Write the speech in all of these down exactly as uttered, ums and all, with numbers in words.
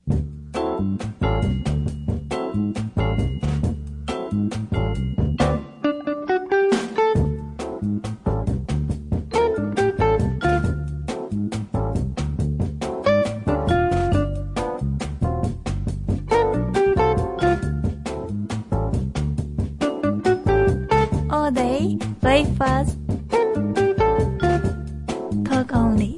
All day, breakfast, talk only.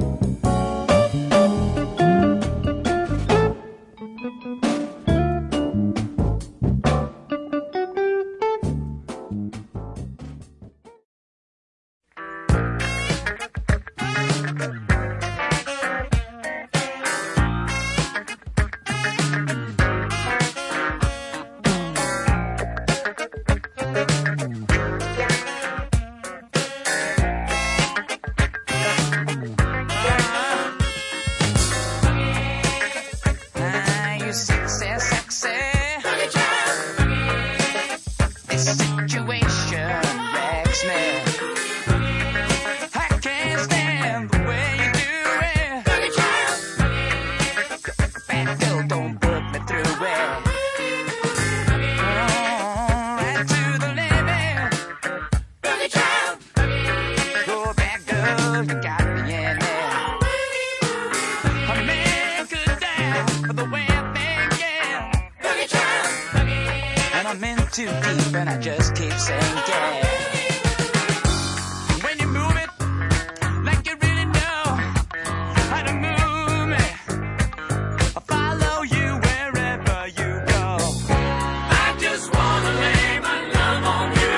Too deep and I just keep saying yeah. When you move it like you really know how to move me, I'll follow you wherever you go. I just wanna lay my love on you.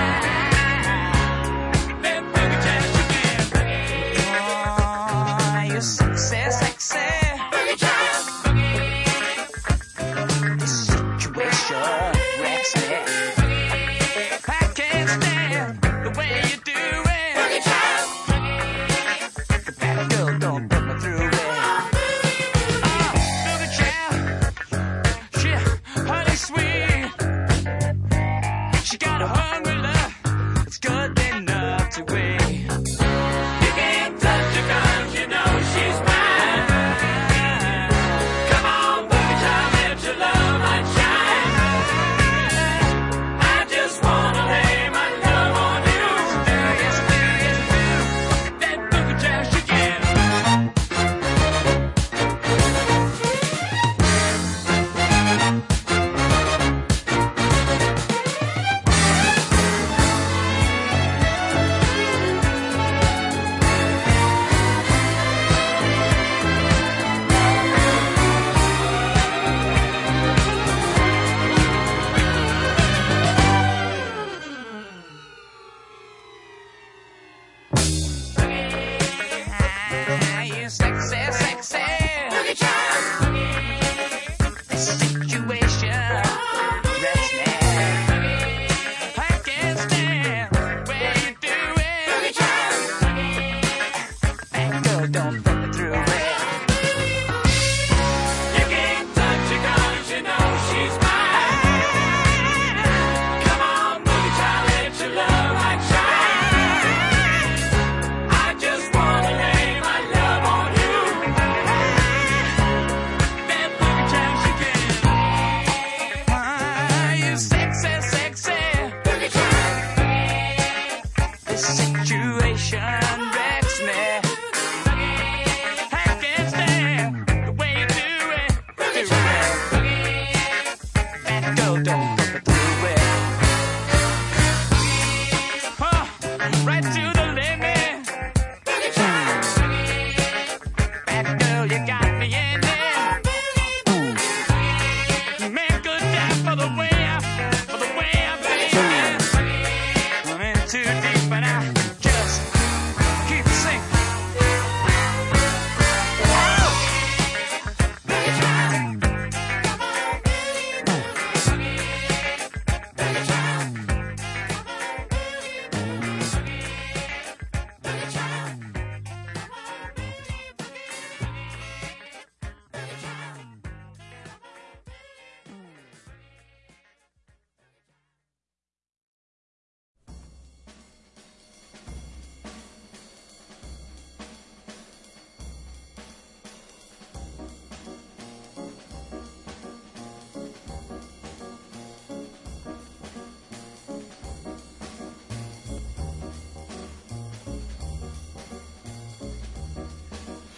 Then boogie jam again. Oh, you're sexy, sexy. Boogie jam. This situation wrecks me. I can't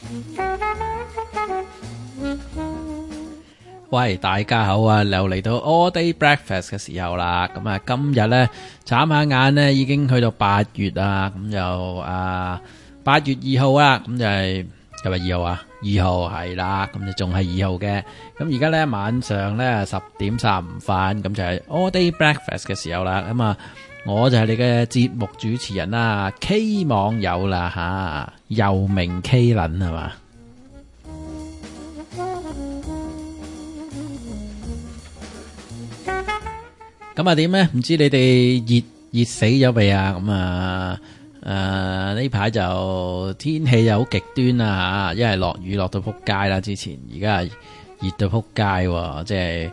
喂，大家好啊！又嚟到 All Day Breakfast 嘅時候啦，咁啊，今日呢，眨下眼呢已經去到八月啊，咁就啊八月二號啊，咁就係係咪二號啊？二號係啦，咁就仲係二號嘅。咁而家呢，晚上呢十點三十五分，咁就係 All Day Breakfast 嘅時候啦。咁啊，我就係你嘅節目主持人啦 ，K 網友啦吓，又名 K 撚係嘛？咁啊點呢？唔知你哋熱熱死咗未啊？咁啊誒呢排就天氣又好極端啦吓，一係落雨落到撲街啦，之前而家係熱到撲街，即係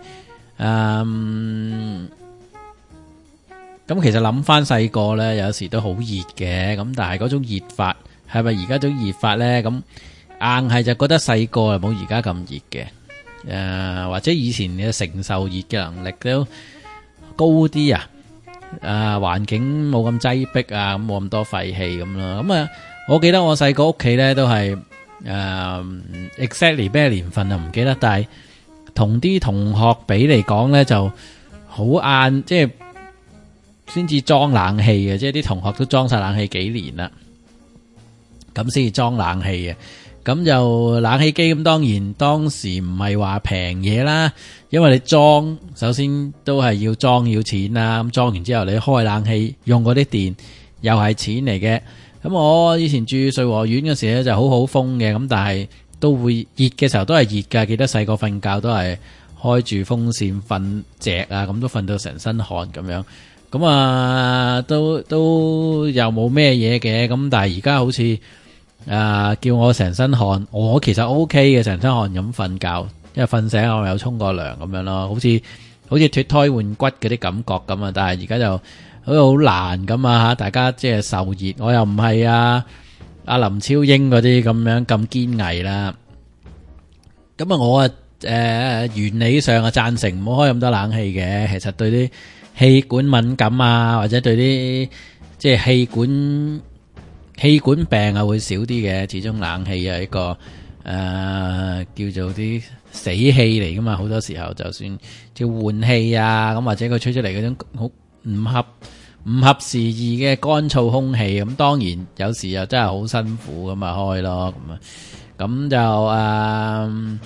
嗯咁其實諗翻細個呢，有時都好熱嘅，咁但係嗰種熱法係咪而家種熱法呢？咁硬係就覺得細個係冇而家咁熱嘅，誒或者以前嘅承受熱嘅能力都高啲啊！啊，環境冇咁擠迫啊，咁冇咁多廢氣咁啦。咁啊，我記得我細個屋企咧都係誒 exactly 咩年份啊，唔記得。但係同啲同學比嚟講咧，就好晏，即係先至裝冷氣嘅，即係啲同學都裝晒冷氣幾年啦，咁先至裝冷氣嘅。咁就冷氣機咁，當然當時唔係話平嘢啦，因為你裝首先都係要裝要錢啦，咁裝完之後你開冷氣用嗰啲電又係錢嚟嘅。咁我以前住瑞和苑嘅時候咧就好好風嘅，咁但係都會熱嘅時候都係熱㗎，記得細個瞓覺都係開住風扇瞓隻啊，咁都瞓到成身汗咁樣。咁啊都都又冇咩嘢嘅，咁但係而家好似啊！叫我成身汗，我其實 O K 嘅，成身汗咁瞓覺，因為瞓醒我有沖過涼咁樣咯，好似好似脫胎換骨嗰啲感覺咁啊！但係而家就好似好難咁啊！大家即係受熱，我又唔係啊阿林超英嗰啲咁樣咁堅毅啦。咁啊，我啊誒原理上啊贊成唔好開咁多冷氣嘅，其實對啲氣管敏感啊，或者對啲即係氣管。氣管病啊會少啲嘅，始終冷氣啊一個誒、呃、叫做啲死氣嚟噶嘛，好多時候就算叫換氣啊，咁或者佢吹出嚟嗰種好唔合唔合時宜嘅乾燥空氣，咁當然有時又真係好辛苦咁啊開咯，咁啊咁就誒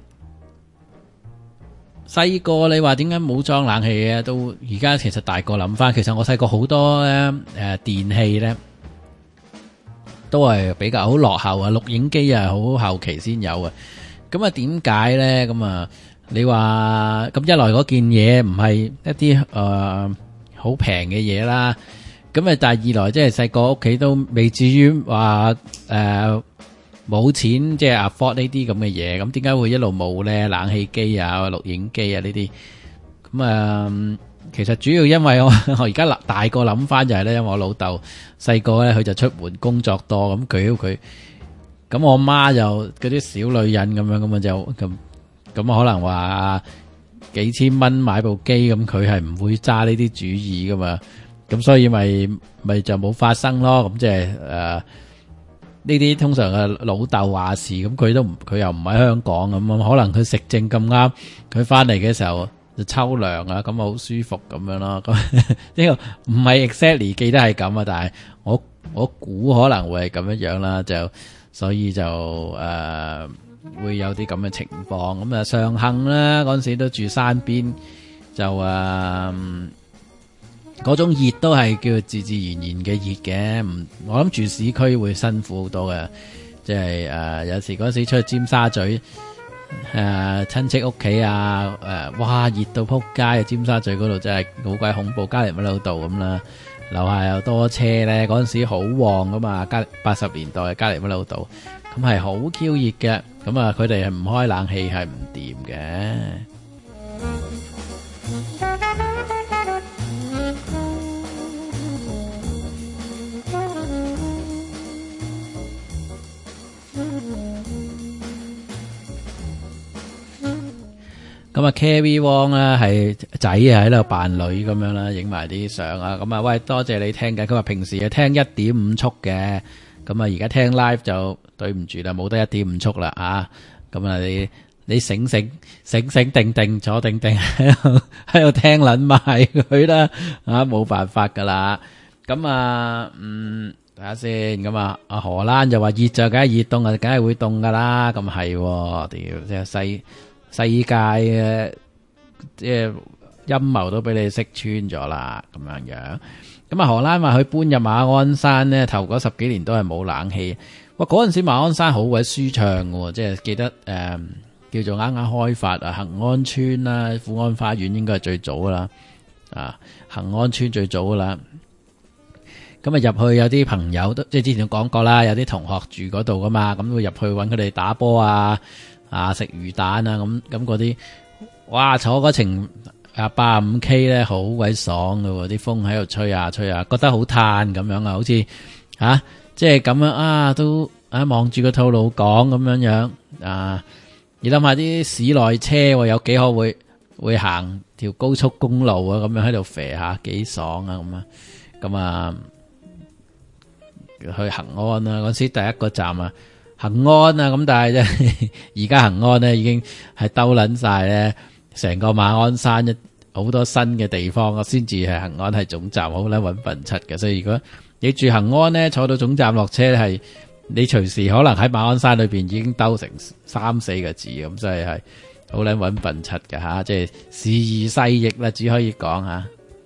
細個你話點解冇裝冷氣嘅？都而家其實大個諗翻，其實我細個好多咧誒、呃、電器咧。都係比較好落後啊，錄影機啊好後期先有啊。咁啊點解咧？咁啊你話咁一來嗰件嘢唔係一啲誒好平嘅嘢啦，咁啊但係二來即係細個屋企都未至於話誒冇錢即係 afford 呢啲咁嘅嘢，咁點解會一路冇咧？冷氣機啊、錄影機啊呢啲，咁啊其實主要因為我我而家大個諗翻就係咧，因為我老豆細個咧佢就出門工作多，咁佢佢咁我媽就嗰啲小女人咁樣，咁啊就咁咁可能話幾千蚊買部機，咁佢係唔會揸呢啲主意噶嘛，咁所以咪咪就冇發生咯。咁即係誒呢啲通常嘅老豆話事，咁佢都唔佢又唔喺香港咁，可能佢食正咁啱，佢翻嚟嘅時候。就抽涼啊，咁啊好舒服咁樣咯。咁呢個唔係 exactly 記得係咁啊，但係我我估可能會係咁樣樣啦，就所以就誒、呃、會有啲咁嘅情況。咁啊上幸啦，嗰陣時都住山邊，就誒嗰、呃、種熱都係叫自自然然嘅熱嘅。唔我諗住市區會辛苦好多嘅，即係誒有時嗰陣時出去尖沙咀。誒、呃，親戚屋企啊，誒、呃，哇，熱到撲街啊！尖沙咀嗰度真係好鬼恐怖，加連威老道咁啦，樓下又多車咧，嗰陣時好旺噶嘛，加八十年代加連威老道，咁係好 Q 熱嘅，咁啊，佢哋係唔開冷氣係唔掂嘅。咁啊 Carrie Wong 咧係仔啊喺度扮女咁樣啦，影埋啲相啊。咁啊，喂，多謝你聽嘅。佢話平時啊聽一點五速嘅， 咁啊而家聽 live 就對唔住啦，冇得一點五速啦啊！咁啊你你醒醒醒醒定定坐定定喺度喺度聽撚埋佢啦啊，冇辦法噶啦。咁啊嗯睇下先，咁啊啊荷蘭就話熱就梗係熱，凍啊梗係會凍噶啦。咁係屌即係世世界嘅即係陰謀都俾你識穿咗啦，咁樣樣。咁啊荷蘭話佢搬入馬鞍山咧，頭嗰十幾年都係冇冷氣。哇！嗰陣時馬鞍山好鬼舒暢嘅，即係記得誒、呃、叫做啱啱開發啊，恒安村啦、富安花園應該係最早噶啦，啊恒安村最早噶啦。咁啊入去有啲朋友都即係之前講過啦，有啲同學住嗰度噶嘛，咁會入去搵佢哋打波啊，啊食魚蛋啊，咁咁嗰啲，哇坐嗰程啊八十五 K 咧好鬼爽喎，啲風喺度吹啊吹啊，覺得好嘆咁樣啊，好似啊即係咁樣啊都啊望住個吐露港咁樣樣啊，你諗下啲市內車有幾可會會行條高速公路啊，咁樣喺度肥下幾爽啊咁啊，咁啊去恆安啦，嗰時第一個站啊恆安啊，咁但係啫而家恆安咧已經係兜捻晒咧，成個馬鞍山一好多新嘅地方啊，先至係恆安係總站，好捻搵笨柒嘅。所以如果你住恆安咧，坐到總站落車係你隨時可能喺馬鞍山裏邊已經兜成三四個字咁，所以係好捻搵笨柒嘅吓，即係時移世易啦，只可以講吓。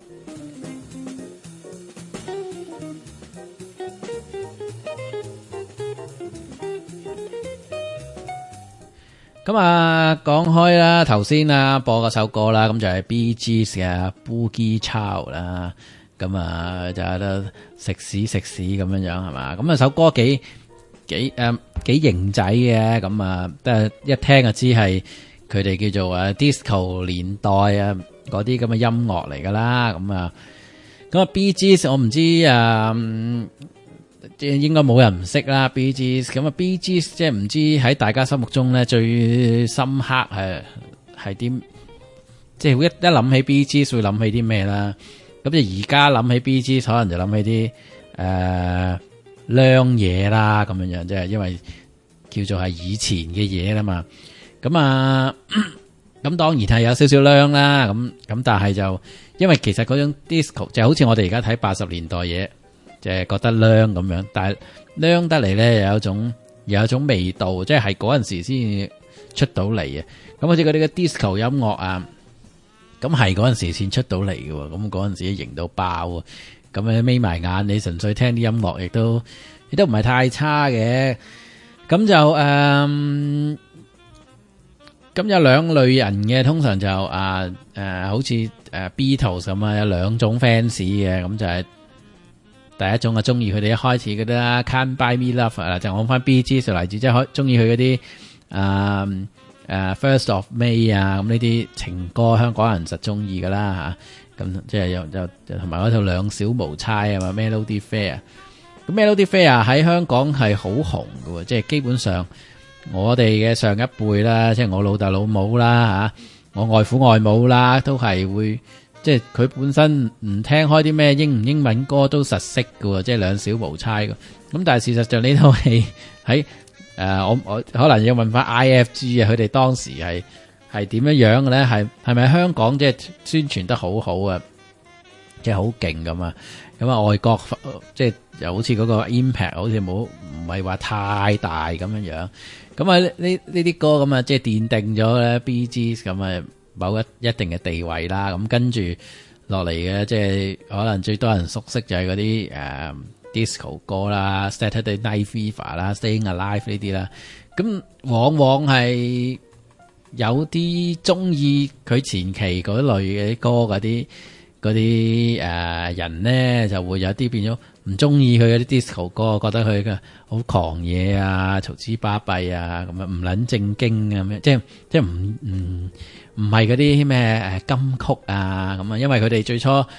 咁啊，講開啦，頭先啊播嗰首歌啦，咁就係 Bee Gees 嘅 Boogie Child 啦，咁啊就喺度食屎食屎咁樣樣係嘛，咁啊首歌幾幾誒幾型仔嘅，咁啊都係一聽就知係佢哋叫做啊 disco 年代啊嗰啲咁嘅音樂嚟噶啦，咁啊咁啊 Bee Gees 我唔知啊。即係應該冇人唔識啦 Bee Gees， 咁啊 Bee Gees 即係唔知喺大家心目中咧最深刻係係啲，即係一一諗起 Bee Gees 會諗起啲咩啦？咁就而家諗起 Bee Gees 可能就諗起啲誒靚嘢啦咁樣樣，即係因為叫做係以前嘅嘢啦嘛。咁啊咁當然係有少少靚啦，咁咁但係就因為其實嗰種 disco 就好似我哋而家睇八十年代嘢。就係覺得靚咁樣，但係靚得嚟咧，有一種有一種味道，即係係嗰陣時先出到嚟嘅。咁好似嗰啲嘅 disco 音樂啊，咁係嗰陣時先出到嚟嘅。咁嗰陣時型到爆，咁你眯埋眼，你純粹聽啲音樂，亦都亦都唔係太差嘅。咁就誒，咁、嗯、有兩類人嘅，通常就啊誒、呃，好似誒 Beatles 咁啊，有兩種 fans 嘅，咁就係、是。第一種啊，中意佢哋一開始嗰啲啦 ，Can't Buy Me Love 啊，就講翻 Bee Gees 嘅例子，即係中意佢嗰啲啊誒 First of May 啊，咁呢啲情歌，香港人實中意噶啦吓，咁即係又又同埋嗰套兩小無猜啊嘛 ，Melody Fair，咁 Melody Fair 喺香港係好紅喎，即係基本上我哋嘅上一輩啦，即係我老豆老母啦吓，我外父外母啦，都係會。即係佢本身唔聽開啲咩英唔英文歌都實識喎，即係兩小無猜嘅。咁但係事實上呢套戲喺誒我我可能要問翻 I F G 啊，佢哋當時係係點樣樣嘅咧？係係咪香港即係宣傳得好好啊？即係好勁咁啊！咁啊外國即係又好似嗰個 impact 好似冇唔係話太大咁樣樣。咁啊呢呢啲歌咁啊即係奠定咗咧 Bee Gees 咁啊。某一一定嘅地位啦，咁跟住落嚟嘅，即係可能最多人熟悉就係嗰啲誒 disco 歌啦 ，Saturday Night Fever 啦，Staying Alive 呢啲啦，咁往往係有啲中意佢前期嗰類嘅歌嗰啲嗰啲誒人咧，就會有啲變咗唔中意佢嗰啲 disco 歌，覺得佢嘅好狂野啊、嘈之巴閉啊，咁樣唔撚正經啊，咁樣即係即係唔唔。唔係嗰啲咩誒金曲啊咁啊，因為佢哋最初誒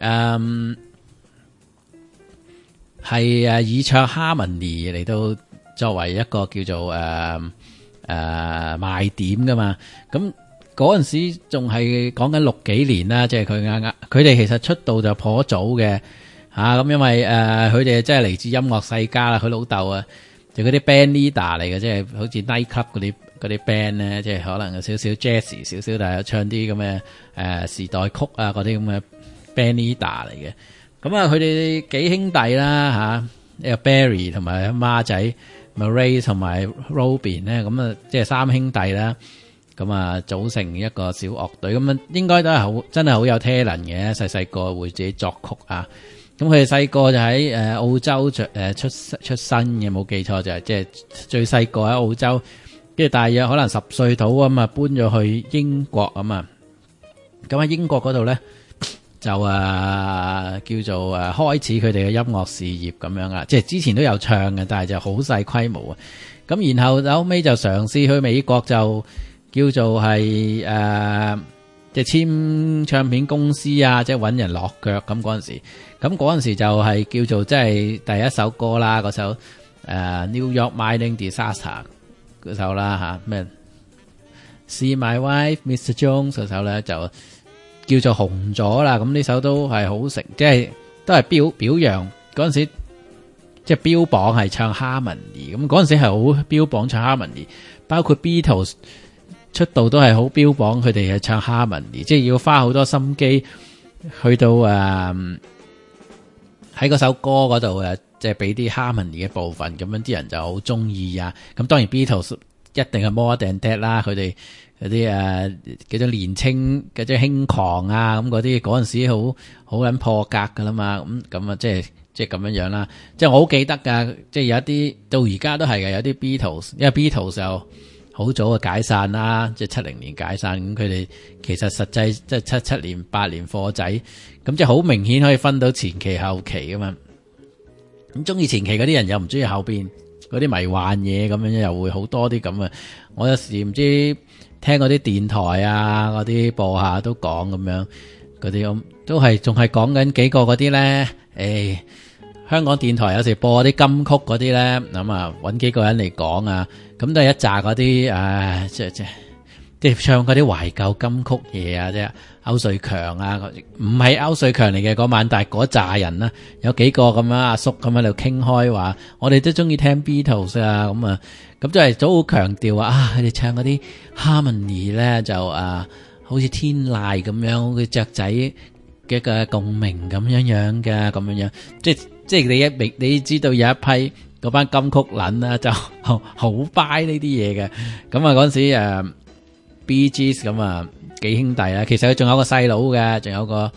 係誒以唱 harmony 嚟到作為一個叫做誒誒、呃呃、賣點噶嘛。咁嗰陣時仲係講緊六幾年啦，即係佢啱啱佢哋其實出道就頗早嘅。 吓，咁因為誒佢哋真係嚟自音樂世家啦，佢老豆啊就嗰啲 band leader 嚟嘅，即係好似 night club 嗰啲嗰啲 band 咧，即係可能有少少 jazz 少少，但係唱啲咁嘅誒時代曲啊嗰啲咁嘅 band leader 嚟嘅。咁啊佢哋幾兄弟啦吓，呢個 Barry 同埋孖仔 Murray 同埋 Robin 咧，咁啊即係三兄弟啦。咁啊，組成一個小樂隊，咁啊，應該都係好，真係好有 talent 嘅。細細個會自己作曲啊。咁佢哋細個就喺誒澳洲誒出出生嘅，冇記錯就係即係最細個喺澳洲，跟住大約可能十歲到啊嘛，搬咗去英國啊嘛。咁喺英國嗰度咧，就啊叫做誒開始佢哋嘅音樂事業咁樣啊。即係之前都有唱嘅，但係就好細規模啊。咁然後後尾就嘗試去美國就。叫做係誒，即係簽唱片公司啊，即係搵人落腳咁嗰陣時，咁嗰陣時就係叫做即係第一首歌啦，嗰首誒、呃、New York Mining Disaster 嗰首啦吓，咩 See My Wife Mister Jones 嗰首咧就叫做紅咗啦，咁呢首都係好成，即係都係表表揚嗰陣時，即係標榜係唱 Harmony， 咁嗰陣時係好標榜唱 Harmony， 包括 Beatles。出道都係好標榜佢哋係唱 Harmony， 即係要花好多心機去到誒喺嗰首歌嗰度誒，即係俾啲 Harmony 嘅部分，咁樣啲人就好中意啊。咁當然 Beatles 一定係 More Than That 啦，佢哋嗰啲誒叫做年青嘅即係輕狂啊，咁嗰啲嗰陣時好好撚破格噶啦嘛。咁咁啊，即係即係咁樣樣啦。即係我好記得噶，即係有一啲到而家都係嘅，有啲 Beatles，因為 Beatles 就。好早嘅解散啦，即係七零年解散，咁佢哋其實實際即係七七年八年貨仔，咁即係好明顯可以分到前期後期噶嘛。咁中意前期嗰啲人又唔中意後邊嗰啲迷幻嘢，咁樣又會好多啲咁啊。我有時唔知聽嗰啲電台啊，嗰啲播下都講咁樣，嗰啲咁都係仲係講緊幾個嗰啲咧，誒。香港電台有時播啲金曲嗰啲咧，咁啊揾幾個人嚟講啊，咁都係一紮嗰啲誒，即係即係即係唱嗰啲懷舊金曲嘢啊，即係歐瑞強啊，唔係歐瑞強嚟嘅嗰晚，但係嗰紮人啦，有幾個咁樣阿叔咁喺度傾開話，我哋都中意聽 Beatles 啊，咁啊，咁就係都好強調話啊，佢哋唱嗰啲 Harmony 咧就啊，好似天籟咁樣，好似雀仔嘅嘅共鳴咁樣樣嘅，咁樣樣，即係。即係你一明，你知道有一批嗰班金曲撚啦，就好好 buy 呢啲嘢嘅。咁啊嗰陣時誒 Bee Gees 咁啊幾兄弟啦，其實佢仲有個細佬嘅，仲有個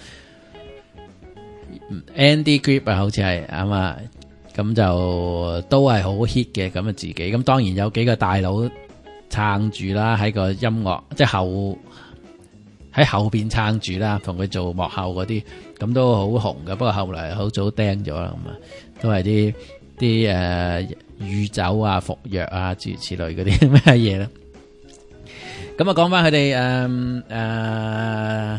Andy Gibb 啊，好似係啊嘛。咁就都係好 hit 嘅，咁啊自己。咁當然有幾個大佬撐住啦，喺個音樂即係後喺後邊撐住啦，同佢做幕後嗰啲。咁都好紅嘅，不過後來好早釘咗啦，咁啊都係啲啲誒酗酒啊、服藥啊諸如此類嗰啲咩嘢啦。咁啊講翻佢哋誒誒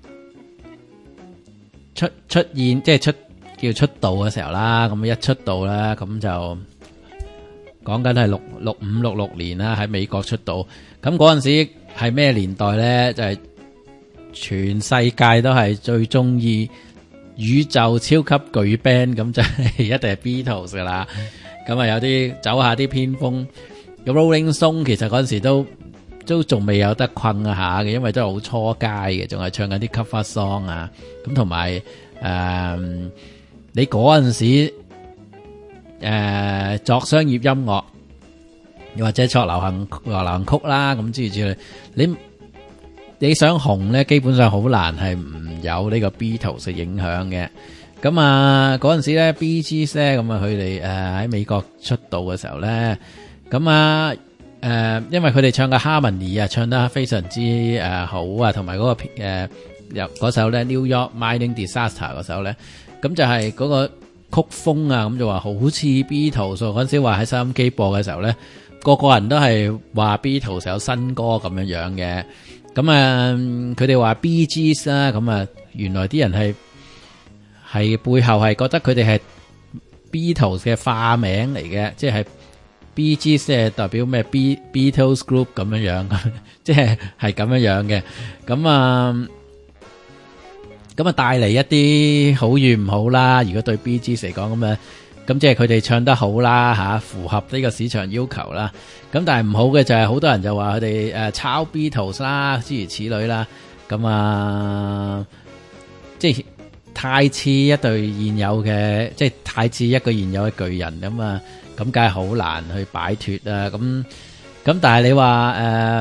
出出現，即係出叫出道嘅時候啦。咁一出道啦，咁就講緊係六六五六六年啦，喺美國出道。咁嗰陣時係咩年代咧？就係、是。全世界都係最中意宇宙超級巨 band， 咁就係一定係 Beatles 噶啦。咁啊有啲走下啲偏鋒，咁 Rolling Stone 其實嗰陣時都都仲未有得困下嘅，因為都係好初階嘅，仲係唱緊啲 cover song 啊。咁同埋誒，你嗰陣時誒、呃、作商業音樂，又或者作流行流行曲啦，咁之類之類，你。你想紅咧，基本上好難係唔有呢個 Beatles 嘅影響嘅。咁啊，嗰陣時咧 Bee Gees 咧，咁啊佢哋誒喺美國出道嘅時候咧，咁啊誒，因為佢哋唱嘅 Harmony 啊，唱得非常之誒好啊，同埋嗰個誒入嗰首咧 New York Mining Disaster 嗰首咧，咁就係嗰個曲風啊，咁就話好似 Beatles。嗰陣時話喺收音機播嘅時候咧，個個人都係話 Beatles 有新歌咁樣樣嘅。咁啊，佢哋話 Bee Gees 啦，咁啊，原來啲人係係背後係覺得佢哋係 Beatles 嘅化名嚟嘅，即係 Bee Gees 即係代表咩 B Beatles Group 咁樣樣，即係係咁樣樣嘅。咁啊， 咁啊帶嚟一啲好與唔好啦。如果對 Bee Gees 嚟講咁啊，咁即係佢哋唱得好啦吓，符合呢個市場要求啦。咁但係唔好嘅就係好多人就話佢哋誒抄 Beatles 啦，諸如此類啦。咁啊，即係太似一對現有嘅，即係太似一個現有嘅巨人咁啊，咁梗係好難去擺脫啊。咁咁但係你話誒，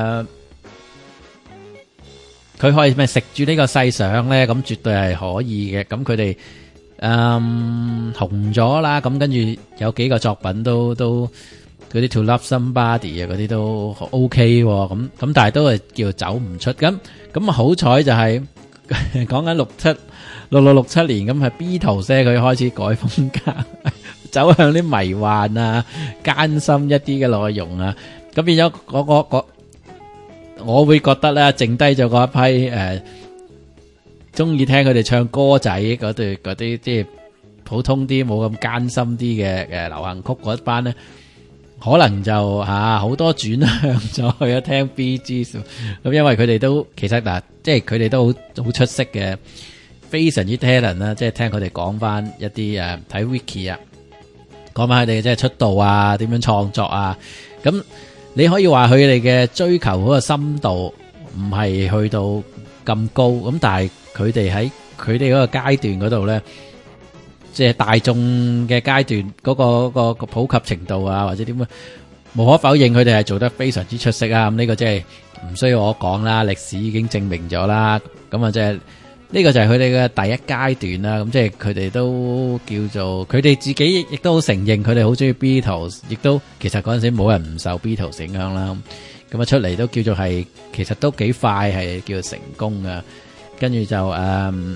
佢、呃、可以咩食住呢個世上咧？咁絕對係可以嘅。咁佢哋誒紅咗啦，咁跟住有幾個作品都都。嗰啲 To Love Somebody 啊，嗰啲都 OK 喎，咁咁但係都係叫走唔出，咁咁啊好彩就係講緊六七六六六七年，咁係 Beatles 佢開始改風格，走向啲迷幻啊、艱深一啲嘅內容啊，咁變咗嗰個個，我會覺得咧，剩低咗嗰一批誒，中意聽佢哋唱歌仔嗰對嗰啲即係普通啲冇咁艱深啲嘅誒流行曲嗰一班咧。可能就吓好、啊、多轉向咗去咗聽 Bee Gees， 咁因為佢哋都其實嗱，即係佢哋都好好出色嘅，非常之 talent 啦。即係聽佢哋講翻一啲誒睇 wiki 啊，講翻佢哋即係出道啊，點樣創作啊。咁你可以話佢哋嘅追求嗰個深度唔係去到咁高，咁但係佢哋喺佢哋嗰個階段嗰度咧。即係大眾嘅階段嗰個嗰個個普及程度啊，或者點樣，無可否認佢哋係做得非常之出色啊！咁呢個即係唔需要我講啦，歷史已經證明咗啦。咁啊，即係呢個就係佢哋嘅第一階段啦。咁即係佢哋都叫做佢哋自己亦都好承認，佢哋好中意 Beatles，亦都其實嗰陣時冇人唔受 Beatles 影響啦。咁啊出嚟都叫做係，其實都幾快係叫做成功噶。跟住就誒。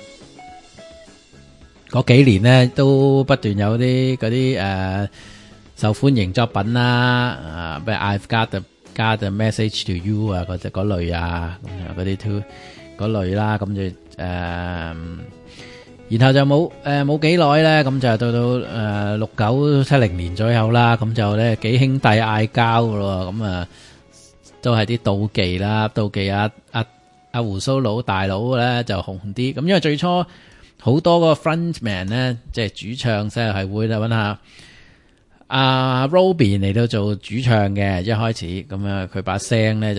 嗰幾年咧都不斷有啲嗰啲誒受歡迎作品啦，啊咩 I've got the got the message to you 啊嗰隻嗰類啊，咁樣嗰啲 to 嗰類啦，咁就誒，然後就冇誒冇幾耐咧，咁就到到誒六九七零年左右啦，咁就咧幾兄弟嗌交噶咯，咁啊都係啲妒忌啦，妒忌阿阿阿鬍鬚佬大佬咧就紅啲，咁因為最初。好多個 frontman 咧，即係主唱，即係係會揾下阿 Robin 嚟到做主唱嘅，一開始咁啊，佢把聲咧就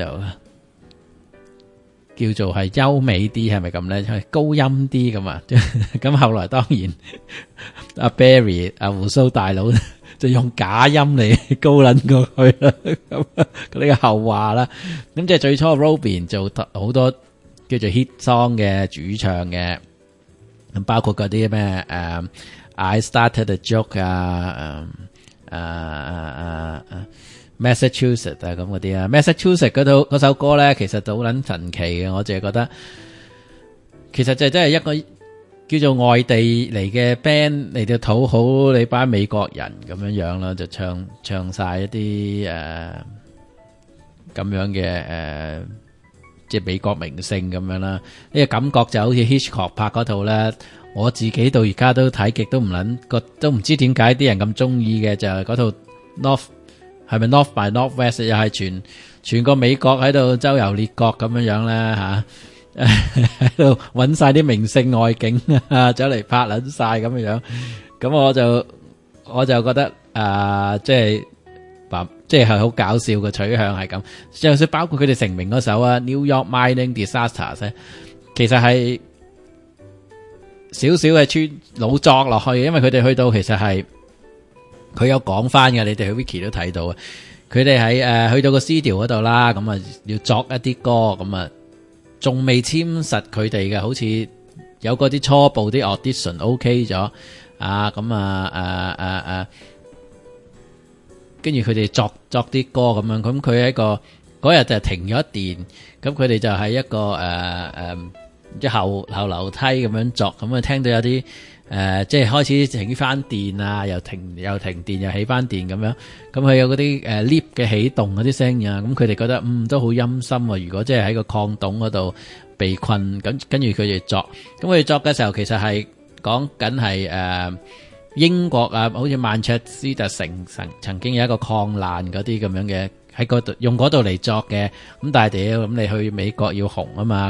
叫做係優美啲，係咪咁咧？係高音啲咁啊。咁後來當然阿 Barry 阿鬍鬚大佬就用假音嚟高撚過去啦。咁呢個後話啦。咁即係最初 Robin 做好多叫做 hit song 嘅主唱嘅。咁包括嗰啲咩誒 I started a joke 啊，誒誒誒 Massachusetts 啊咁嗰啲啊 Massachusetts 嗰度嗰首歌咧，其實就好撚神奇嘅，我淨係覺得其實就真係一個叫做外地嚟嘅 band 嚟到討好你班美國人咁樣樣啦，就唱唱晒一啲誒咁樣嘅誒。呃即係美國明星咁樣啦，呢個感覺就好似 Hitchcock 拍嗰套咧，我自己到而家都睇極都唔捻，個都唔知點解啲人咁中意嘅，就係嗰套 North 係咪 North by Northwest 又係全全個美國喺度周遊列國咁樣樣咧吓，喺度搵晒啲明星外景啊，走嚟拍捻晒咁樣樣，咁我就我就覺得啊，即係。即係好搞笑嘅取向係咁，就算包括佢哋成名嗰首啊《New York Mining Disasters》咧，其實係少少嘅穿老作落去，因為佢哋去到其實係佢有講翻嘅，你哋去 Wiki 都睇到啊。佢哋喺誒去到個 studio 嗰度啦，咁啊要作一啲歌，咁啊仲未簽實佢哋嘅，好似有嗰啲初步啲 audition OK 咗啊，咁啊啊啊啊！跟住佢哋作作啲歌咁樣，咁佢喺個嗰日就停咗電，咁佢哋就喺一個誒誒即後後樓梯咁樣作，咁啊聽到有啲誒、呃、即係開始起翻電啊，又停又停電又起翻電咁樣，咁佢有嗰啲誒 lift 嘅起動嗰啲聲音，咁佢哋覺得嗯都好陰森喎。如果即係喺個礦洞嗰度被困，咁跟住佢哋作，咁佢哋作嘅時候其實係講緊係誒。英國啊，好似曼徹斯特城曾曾經有一個礦難嗰啲咁樣嘅喺嗰度用嗰度嚟作嘅，咁但係屌咁你去美國要紅啊嘛，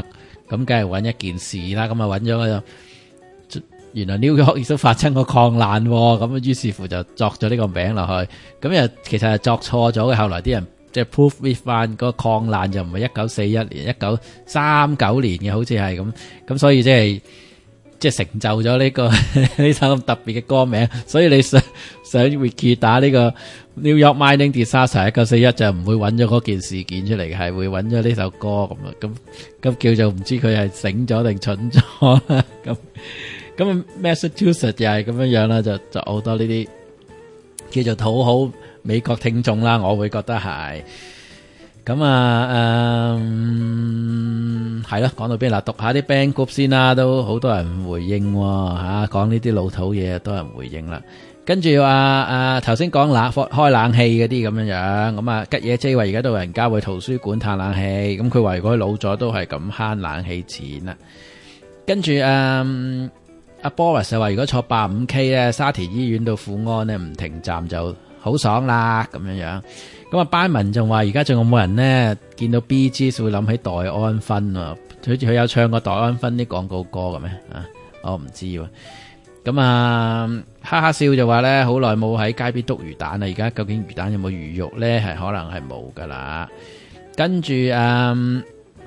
咁梗係揾一件事啦。咁啊揾咗個原來 New York 亦都發生過礦難，咁於是乎就作咗呢個名落去。咁又其實係作錯咗嘅，後來啲人即係 proof with 翻嗰個礦難就唔係一九四一年，一九三九年嘅，好似係咁。咁所以即係即係成就咗呢個呢首咁特別嘅歌名。所以你想想 wiki 打呢個 New York Mining Disaster 一九四一就唔會揾咗嗰件事件出嚟嘅，係會揾咗呢首歌咁啊。咁咁叫做唔知佢係醒咗定蠢咗啦咁。咁 Massachusetts 又係咁樣樣啦，就就好多呢啲叫做討好美國聽眾啦，我會覺得係咁啊。誒係咯，講到邊啦？讀下啲 band group 先啦，都好多人回應嚇，講呢啲老土嘢多人回應啦。跟住啊啊頭先講冷開冷氣嗰啲咁樣樣，咁啊吉野 J 話而家都有人交去圖書館嘆冷氣，咁佢話如果佢老咗都係咁慳冷氣錢啦。跟住誒。阿 Boris 就話如果坐八五 K 咧，沙田醫院到富安咧唔停站就好爽啦咁樣樣。咁啊班文就話而家仲有冇人呢見到 Bee Gees 會諗起黛安芬啊？好似佢有唱過黛安芬啲廣告歌嘅咩？啊，我唔知喎。咁啊哈哈笑就話咧好耐冇喺街邊篤魚蛋啦，而家究竟魚蛋有冇魚肉咧？係可能係冇噶啦。跟住嗯。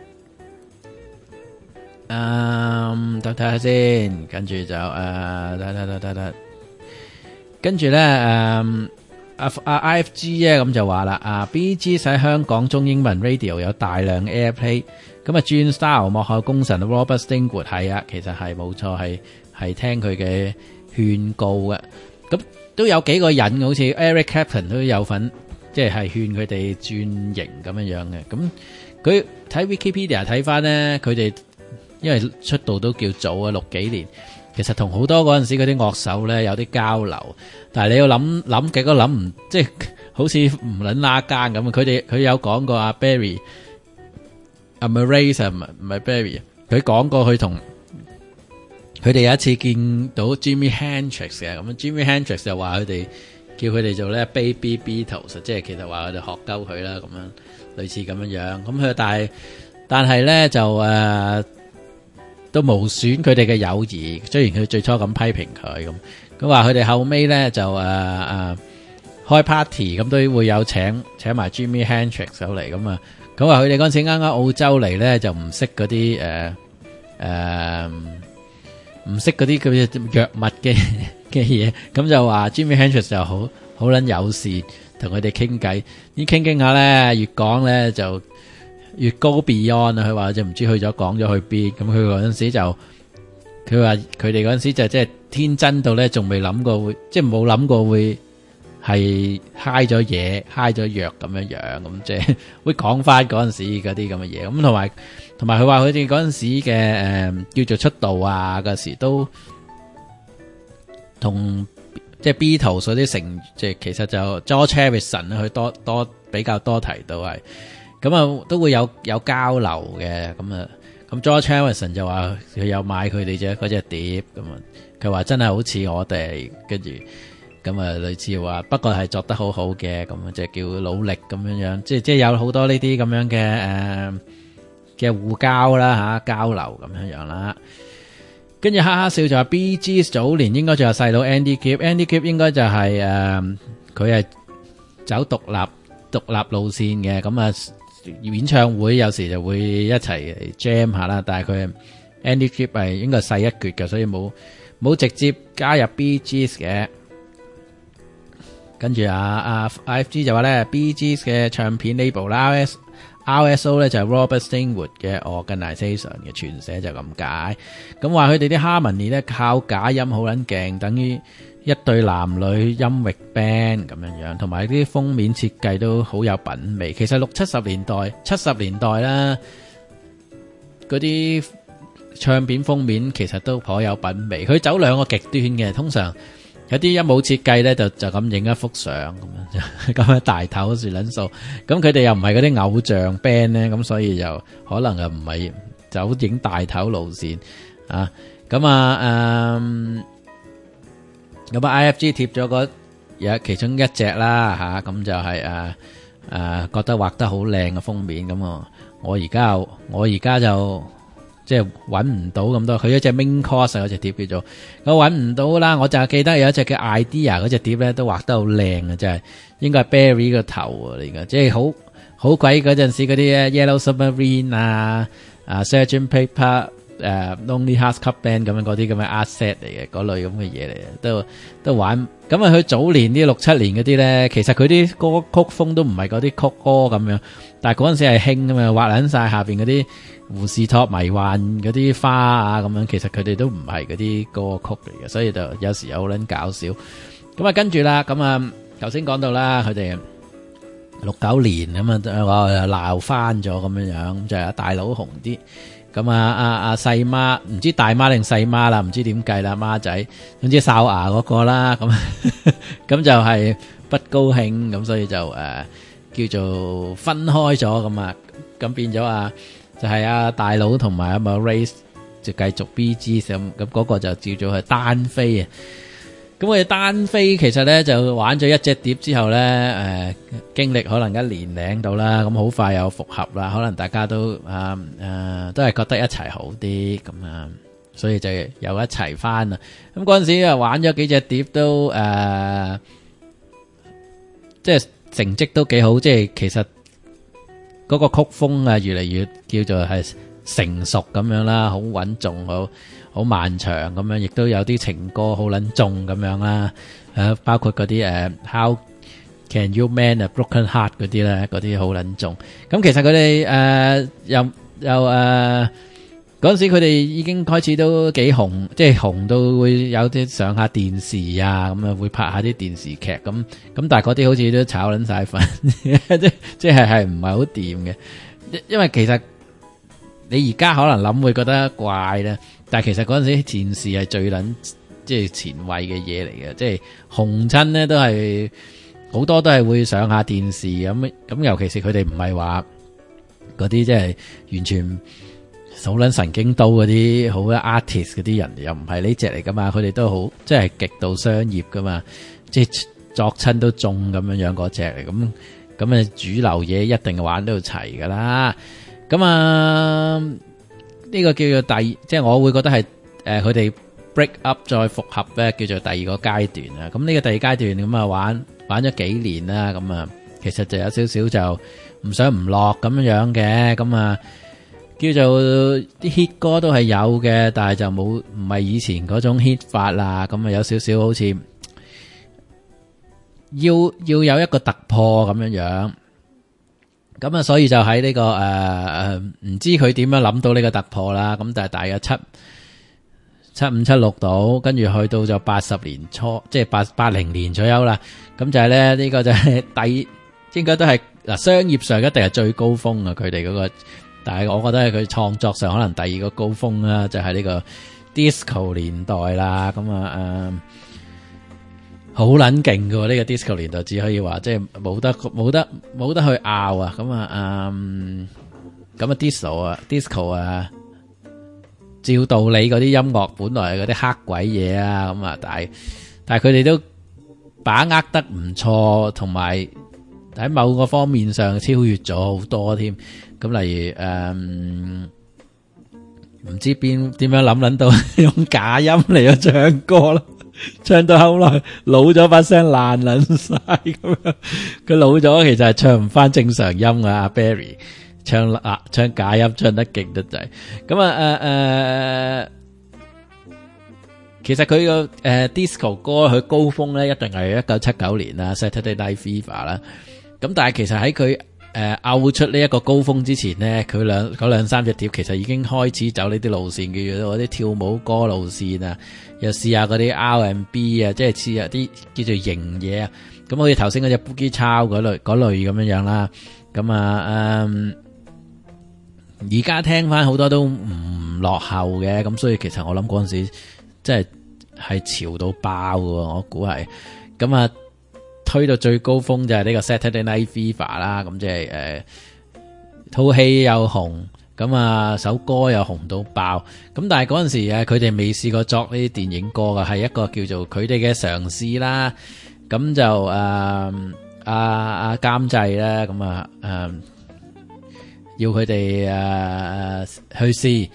嗯，等睇下先，跟住就誒，得得得得得，跟住咧，誒，阿阿 I F G 咧咁就話啦，啊 Bee Gees 喺香港中英文 radio 有大量 airplay，咁啊轉 style 幕後功臣 Robert Stingwood 係啊，其實係冇錯，係係聽佢嘅勸告嘅，咁都有幾個人好似 Eric Clapton 都有份，即係係勸佢哋轉型咁樣樣嘅，咁佢睇 Wikipedia 睇翻咧，佢哋。因為出道都叫早啊，六幾年，其實同好多嗰陣時嗰啲樂手咧有啲交流，但係你要諗諗極都諗唔，即係好似唔撚拉更咁。佢哋佢有講過阿 Barry，阿 Murray 唔唔係 Barry，佢講過佢同佢哋有一次見到 Jimi Hendrix 嘅，咁 Jimi Hendrix 就話佢哋叫佢哋做咧 Baby Beatles，即係其實話佢哋學鳩佢啦，咁樣類似咁樣樣。咁佢但係但係咧就誒。呃都無損佢哋嘅友誼，雖然佢最初咁批評佢咁，佢話佢哋後尾咧就誒誒、呃、開 party 咁都會有請請埋 Jimi Hendrix 上嚟咁啊，佢話佢哋嗰陣時啱啱澳洲嚟咧就唔識嗰啲誒誒唔識嗰啲叫做藥物嘅嘅嘢，咁就話 Jimi Hendrix 就好好撚友善，同佢哋傾偈，啲傾傾下咧越講咧就。越高 Beyond 啊，佢話就唔知去咗講咗去邊，咁佢嗰陣時就佢話佢哋嗰陣時就即係天真到咧，仲未諗過會，即係冇諗過會係嗨咗嘢，嗨咗藥咁樣樣，咁即係會講翻嗰陣時嗰啲咁嘅嘢，咁同埋同埋佢話佢哋嗰陣時嘅誒、呃、叫做出道啊嗰時都同即係 Beatles 嗰啲成，即係其實就 George Harrison 佢多多比較多提到係。咁啊，都會有有交流嘅，咁啊，咁 George Harrison 就話佢有買佢哋隻嗰隻碟，咁啊，佢話真係好似我哋，跟住咁啊，類似話，不過係作得好好嘅，咁啊，即係叫努力咁樣樣，即係即係有好多呢啲咁樣嘅誒嘅互交啦吓，交流咁樣樣啦。跟住哈哈笑就話 Bee Gees 早年應該仲有細佬 Andy Gibb，Andy Gibb 應該就係誒佢係走獨立獨立路線嘅，咁啊。演唱會有時就會一齊 jam 下啦，但係佢 Andy Gibb 係應該細一橛嘅，所以冇冇直接加入 Bee Gees 嘅。跟住啊啊 I F G 就話咧 Bee Gees 嘅唱片 label 啦 R S R S O 咧就係 Robert Stingwood 嘅 organisation 嘅全寫就咁解。咁話佢哋啲 harmony 咧靠假音好撚勁，等於一對男女音域 band 咁樣樣，同埋啲封面設計都好有品味。其實六七十年代、七十年代啦，嗰啲唱片封面其實都頗有品味。佢走兩個極端嘅，通常有啲一冇設計咧，就就咁影一幅相咁樣，咁樣大頭樹撚數。咁佢哋又唔係嗰啲偶像 band 咧，咁所以就可能又唔係走影大頭路線啊。咁啊，嗯。咁啊 I F G 貼咗個有其中一隻啦吓，咁就係誒誒覺得畫得好靚嘅封面咁啊！我而家我而家就即係揾唔到咁多。佢一隻 main course 嗰隻碟叫做，我揾唔到啦。我就係記得有一隻嘅 idea 嗰隻碟咧，都畫得好靚啊，真係應該係 Barry 個頭啊嚟噶，即係好好鬼嗰陣時嗰啲 Yellow Submarine 啊啊 Sergeant Pepper 誒 Lonely Hearts Club Band 咁樣嗰啲咁嘅 art set 嚟嘅，嗰類咁嘅嘢嚟嘅，都都玩。咁啊，佢早年啲六七年嗰啲咧，其實佢啲歌曲風都唔係嗰啲曲歌咁樣，但係嗰陣時係興㗎嘛，畫撚晒下邊嗰啲胡士托迷幻嗰啲花啊咁樣，其實佢哋都唔係嗰啲歌曲嚟嘅，所以就有時有好撚搞笑。咁啊，跟住啦，咁啊頭先講到啦，佢哋六九年咁啊，我鬧翻咗咁樣樣，咁就係大佬紅啲。咁啊，阿阿細媽唔知大媽定細媽啦，唔知點計啦，媽仔，總之哨牙嗰個啦，咁咁就係不高興，咁所以就誒、呃、叫做分開咗咁啊，咁變咗啊，就係阿大佬同埋阿 Maurice 就繼續 B G 咁，咁嗰個就叫做係單飛啊。咁我哋單飛其實咧就玩咗一隻碟之後咧，誒、呃、經歷可能一年零到啦，咁好快又復合啦，可能大家都啊誒、呃、都係覺得一齊好啲咁啊，所以就又一齊翻啦。咁嗰陣時啊玩咗幾隻碟都誒、呃，即係成績都幾好，即係其實嗰個曲風啊越嚟越叫做係成熟咁樣啦，好穩重好。好漫長咁樣，亦都有啲情歌好撚重咁樣啦，誒，包括嗰啲誒 How Can You Mend a Broken Heart 嗰啲咧，嗰啲好撚重。咁其實佢哋誒又又誒嗰陣時，佢哋已經開始都幾紅，即係紅到會有啲上下電視啊，咁啊會拍下啲電視劇咁。咁但係嗰啲好似都炒撚晒粉，即即係係唔係好掂嘅。因為其實你而家可能諗會覺得怪咧。但係其實嗰陣時電視係最撚即係前衛嘅嘢嚟嘅，即係紅親咧都係好多都係會上下電視咁咁，尤其是佢哋唔係話嗰啲即係完全好撚神經刀嗰啲好 artist 嗰啲人，又唔係呢隻嚟噶嘛，佢哋都好即係極度商業噶嘛，即係作親都中咁樣樣嗰隻嚟，咁咁啊主流嘢一定玩到齊噶啦，咁啊。呢個叫做第，即係我會覺得係誒佢哋 break up 再復合咧，叫做第二個階段啊。咁呢個第二階段咁啊玩玩咗幾年啦，咁啊其實就有少少就唔上唔落咁樣樣嘅，咁啊叫做啲 hit 歌都係有嘅，但係就冇唔係以前嗰種 hit 法啦，咁啊有少少好似要要有一個突破咁樣樣。咁啊，所以就喺呢、這個誒誒，唔、呃、知佢點樣諗到呢個突破啦。咁但係大約七七五七六度，跟住去到就八十年初，即係八八零年左右啦。咁就係咧，呢、這個就係第應該都係嗱商業上一定係最高峰啊！佢哋嗰個，但係我覺得係佢創作上可能第二個高峰啦，就係、是、呢個 disco 年代啦。咁啊誒。呃好撚勁嘅呢個 disco 年代，只可以話即係冇得冇得冇得去拗啊！咁啊，嗯，咁啊 disco 啊 disco 啊，照道理嗰啲音樂本來係嗰啲黑鬼嘢啊，咁啊，但係但係佢哋都把握得唔錯，同埋喺某個方面上超越咗好多添。咁例如誒，唔知邊點樣諗諗到用假音嚟咗唱歌咯。唱到後來老咗把聲爛撚晒咁樣，佢老咗其實係唱唔翻正常音啊！阿 Barry 唱啊唱假音唱得勁得滯，咁啊誒誒，其實佢個誒 disco 歌佢高峰咧一定係一九七九年啦 Saturday Night Fever 啦，咁但係其實喺佢誒拗出呢一個高峰之前咧，佢兩嗰兩三隻碟其實已經開始走呢啲路線，叫做嗰啲跳舞歌路線啊。又試下嗰啲 R and B 啊，即係試下啲叫做型嘢啊。咁好似頭先嗰隻 Boogie Chow 嗰類嗰類咁樣樣啦。咁啊，嗯，而家聽翻好多都唔落後嘅。咁所以其實我諗嗰陣時即係係潮到爆嘅，我估係。咁啊，推到最高峰就係呢個 Saturday Night Fever 啦。咁即係誒，套戲又紅。咁啊，首歌又紅到爆，咁但係嗰陣時啊，佢哋未試過作呢啲電影歌嘅，係一個叫做佢哋嘅嘗試啦。咁就誒，阿阿監製咧，咁啊，誒，要佢哋誒去試，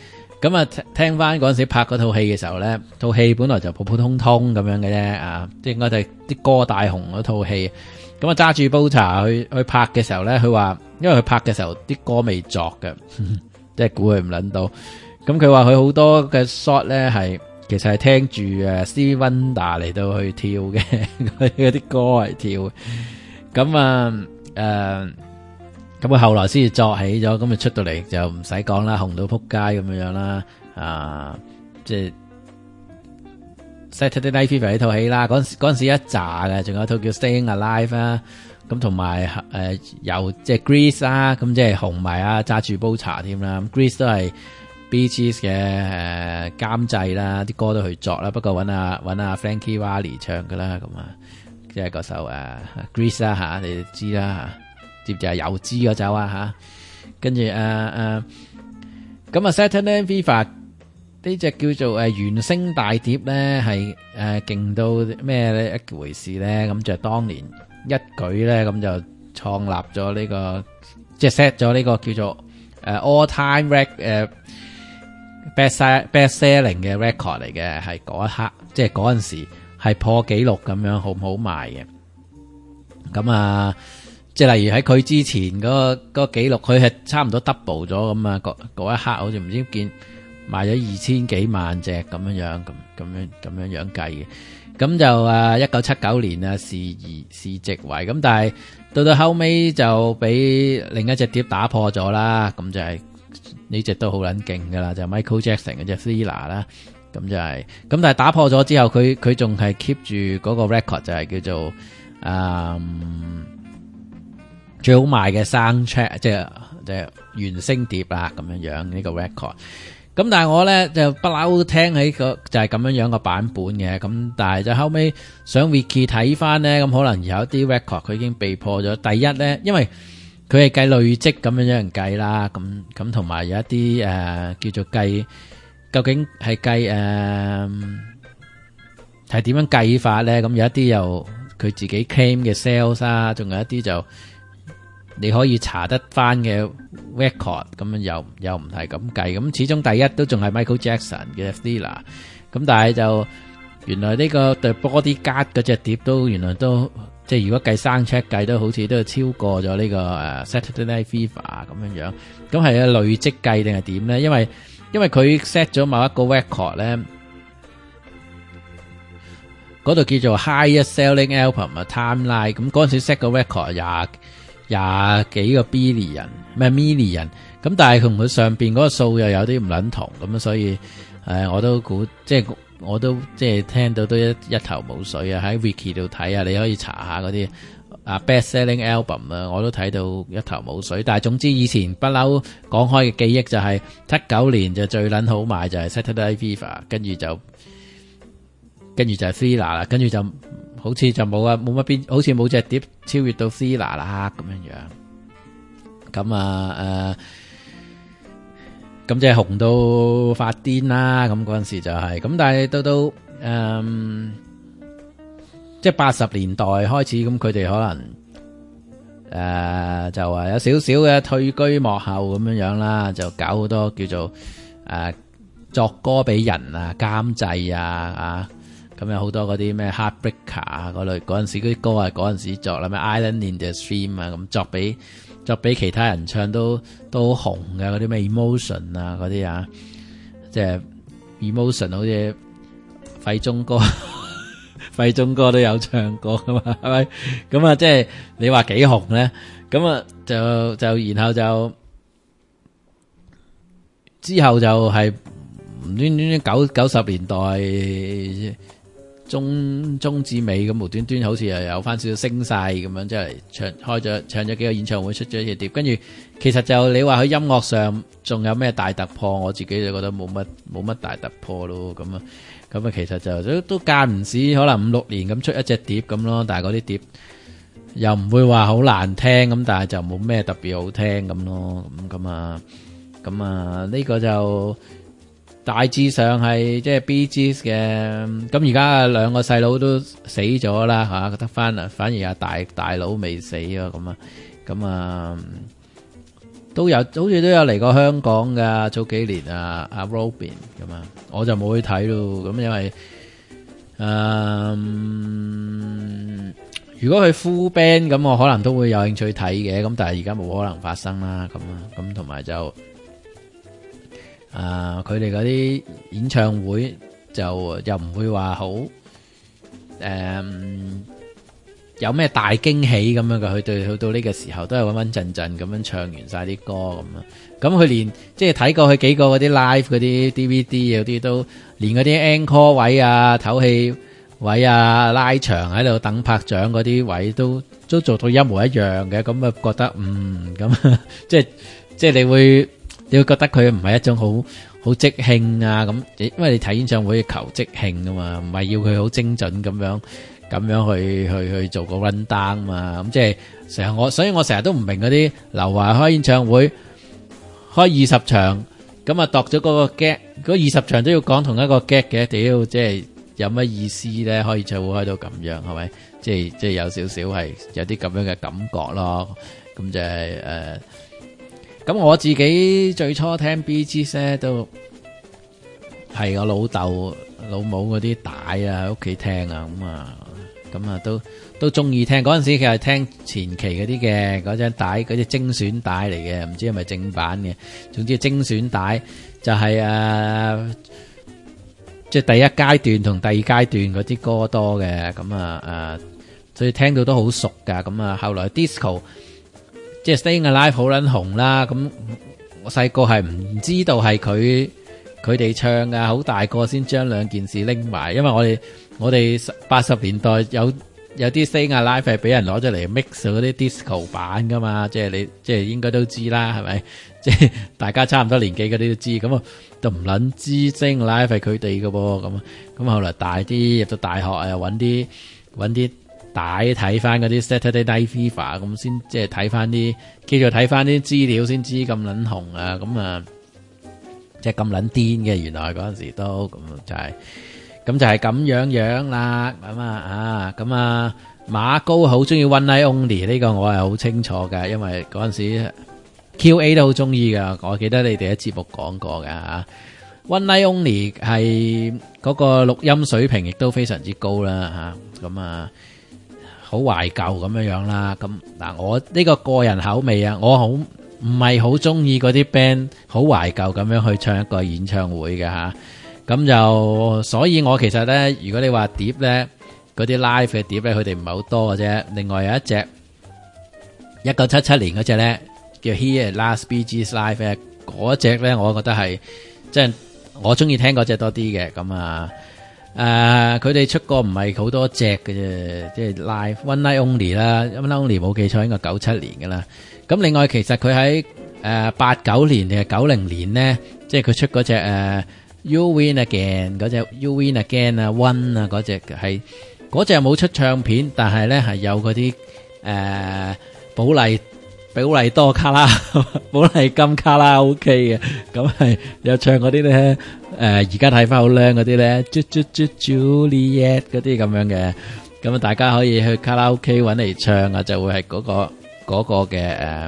咁啊，聽翻嗰陣時拍嗰套戲嘅時候咧，套戲本來就普普通通咁樣嘅啫，啊，即係應該就係啲歌大紅嗰套戲。咁啊，揸住煲茶去去拍嘅時候咧，佢話因為佢拍嘅時候啲歌未作嘅，即係估佢唔諗到。咁佢話佢好多嘅 shot 咧係其實係聽住誒 Stevie Wonder 嚟到去跳嘅，嗰啲歌嚟跳。咁啊誒。咁佢後來先至作起咗，咁啊出到嚟就唔使講啦，紅到撲街咁樣樣啦，啊，即係 Saturday Night Fever 呢套戲啦，嗰陣時嗰陣時一紮嘅，仲有一套叫 Staying Alive 啦，咁同埋誒由即係 Grease 啦，咁即係紅埋啊揸住煲茶添啦 ，Grease 都係 Bee Gees 嘅誒監製啦，啲歌都去作啦，不過揾阿揾阿 Frankie Valli 唱噶啦，咁啊即係嗰首誒 Grease 啦吓，你哋知啦吓。接住係油脂嗰酒啊吓，跟住誒誒，咁啊 Saturday Night Fever 呢隻叫做誒原聲大碟咧，係誒勁到咩咧一回事咧？咁就當年一舉咧，咁就創立咗呢個，即係 set 咗呢個叫做誒 all time rec 誒 best best selling 嘅 record 嚟嘅，係嗰一刻，即係嗰陣時係破紀錄咁樣，好唔好賣嘅？咁啊。即係例如喺佢之前嗰個嗰個紀錄，佢係差唔多 double 咗咁啊！嗰嗰一刻好似唔知見賣咗二千幾萬隻咁樣樣，咁咁樣咁樣樣計嘅。咁就誒一九七九年啊，是而是值為咁，但係到到後尾就俾另一隻碟打破咗啦。咁就係呢隻都好撚勁噶啦，就 Michael Jackson 嗰隻 Thriller 啦。咁就係咁，但係打破咗之後，佢佢仲係 keep 住嗰個 record 就係叫做誒。最好賣嘅 soundtrack 即係即係原聲碟啦，咁樣樣呢個 record。咁但係我咧就不嬲聽起個就係咁樣樣個版本嘅。咁但係就後尾上 wiki 睇翻咧，咁可能有一啲 record 佢已經被破咗。第一咧，因為佢係計累積咁樣樣計啦。咁咁同埋有一啲誒、呃、叫做計，究竟係計誒係點樣計法咧？咁有一啲又佢自己 claim 嘅 sales 啊，仲有一啲就。你可以查得翻嘅 record 咁樣又又唔係咁計，咁始終第一都仲係 Michael Jackson 嘅 Thriller， 咁但係就原來呢個 The Bodyguard 嗰隻碟都原來都即係如果計 soundtrack 計都好似都超過咗呢個誒 Saturday Night Fever 咁樣樣，咁係啊累積計定係點咧？因為因為佢 set 咗某一個 record 咧，嗰度叫做 Highest Selling Album 啊 Timeline， 咁嗰陣時 set 個 record 廿。廿幾個 billion 咩 million， 咁但係同佢上邊嗰個數又有啲唔撚同，咁所以誒、呃、我都估即係我都即係聽到都一一頭霧水啊！喺 wiki 度睇啊，你可以查下嗰啲啊 best selling album 啊，我都睇到一頭霧水。但係總之以前不嬲講開嘅記憶就係七九年就最撚好賣就係 Saturday Night Fever， 跟住就跟住就係 Thriller 啦，跟住就。好似就冇啊，冇乜邊，好似冇隻碟超越到 Thriller 啦咁樣樣。咁啊誒，咁即係紅到發癲啦。咁嗰陣時就係、是，咁但係到到誒、嗯，即係八十年代開始，咁佢哋可能誒、呃、就話有少少嘅退居幕後咁樣樣啦，就搞好多叫做誒、呃、作歌俾人啊、監製啊啊。咁有好多嗰啲咩 Heartbreaker 啊嗰類，嗰陣時嗰啲歌係嗰陣時作啦，咩 Island in the Stream 啊，咁作俾作俾其他人唱都都好紅嘅，嗰啲咩 Emotion 啊嗰啲啊，即係 Emotion 好似費中哥費中哥都有唱過噶嘛，係咪？咁啊，即係你話幾紅咧？咁啊，就就然後就之後就係唔端端九九十年代。中中至尾咁無端端好似又有翻少少聲勢咁樣，即係唱開咗唱咗幾個演唱會，出咗一隻碟，跟住其實就你話喺音樂上仲有咩大突破，我自己就覺得冇乜冇乜大突破咯。咁啊咁啊，其實就都都間唔時可能五六年咁出一隻碟咁咯，但係嗰啲碟又唔會話好難聽咁，但係就冇咩特別好聽咁咯。咁咁啊咁啊呢個就。大致上係即係 Bee Gees 嘅，咁而家兩個細佬都死咗啦吓，得翻啊，反而阿大大佬未死啊，咁啊，咁啊， 都有，好似都有嚟過香港噶，早幾年啊，阿 Robin 咁啊，我就冇去睇咯。咁因為誒、嗯，如果佢 full band 咁，我可能都會有興趣睇嘅。咁但係而家冇可能發生啦。咁啊，咁同埋就誒，佢哋嗰啲演唱會就又唔會話好誒。嗯有咩大驚喜咁樣嘅？佢對去到呢個時候都係穩穩陣陣咁樣唱完晒啲歌咁啊！咁佢連即係睇過佢幾個嗰啲 live 嗰啲 D V D 有啲都連嗰啲 encore 位啊、唞氣位啊、拉長喺度等拍掌嗰啲位都都做到一模一樣嘅，咁啊覺得嗯咁即係即係你會你會覺得佢唔係一種好好即興啊咁，因為你睇演唱會求即興噶嘛，唔係要佢好精準咁樣。咁樣去去去做個 run down 嘛，咁即係成日我，所以我成日都唔明嗰啲劉華開演唱會開二十場，咁啊度咗嗰個 gag，嗰二十場都要講同一個 gag 嘅，屌，即係有乜意思咧？開演唱會開到咁樣，係咪？即係即係有少少係有啲咁樣嘅感覺咯。咁就係誒，咁我自己最初聽 Bee Gees 咧都係我老豆老母嗰啲帶啊喺屋企聽啊，咁啊。咁啊，都都中意聽嗰陣時，佢係聽前期嗰啲嘅嗰張帶，嗰啲精選帶嚟嘅，唔知係咪正版嘅。總之精選帶就係、是、誒，即、呃、係第一階段同第二階段嗰啲歌多嘅。咁啊誒，所以聽到都好熟噶。咁啊，後來 disco 即係 Staying Alive 好撚紅啦。咁我細個係唔知道係佢佢哋唱噶，好大個先將兩件事拎埋，因為我哋。我哋八十年代有有啲 Staying Alive 係俾人攞咗嚟 mix 嗰啲 disco 版噶嘛，即係你即係應該都知啦，係咪？即係大家差唔多年紀嗰啲都知，咁啊都唔撚知 Staying Alive 係佢哋嘅噃，咁咁後來大啲入到大學啊，又揾啲揾啲帶睇翻嗰啲 Saturday Night Fever，咁先即係睇翻啲，繼續睇翻啲資料先知咁撚紅啊，咁啊即係咁撚癲嘅，原來嗰陣時都咁就係、是。咁就係咁樣樣啦，咁啊啊，咁啊馬高好中意 One Night Only 呢個我係好清楚嘅，因為嗰陣時 Q A 都好中意噶，我記得你哋喺節目講過噶吓。One Night Only 係嗰個錄音水平亦都非常之高啦吓，咁啊好懷舊咁樣樣啦。咁嗱，我呢個個人口味啊，我好唔係好中意嗰啲 band 好懷舊咁樣去唱一個演唱會嘅吓。咁就，所以我其實咧，如果你話碟咧，嗰啲 live 嘅碟咧，佢哋唔係好多嘅啫。另外有一隻一九七七年嗰隻咧，叫 Here at Last Bee Gees Live 咧，嗰隻咧，我覺得係即係我中意聽嗰隻多啲嘅。咁啊，誒，佢哋出過唔係好多隻嘅啫，即係 live One Night Only 啦，One Night Only 冇記錯應該九七年嘅啦。咁另外其實佢喺誒八九年定係九零年咧，即係佢出嗰隻誒。You Win Again 嗰隻 You Win Again 啊 One 啊嗰隻係嗰隻冇出唱片，但係咧係有嗰啲誒寶麗寶麗多卡拉寶麗金卡拉 OK 嘅，咁係有唱嗰啲咧誒而家睇翻好靚嗰啲咧 Juliet 嗰啲咁樣嘅，咁啊大家可以去卡拉 OK 揾嚟唱啊，就會係嗰個嗰個嘅誒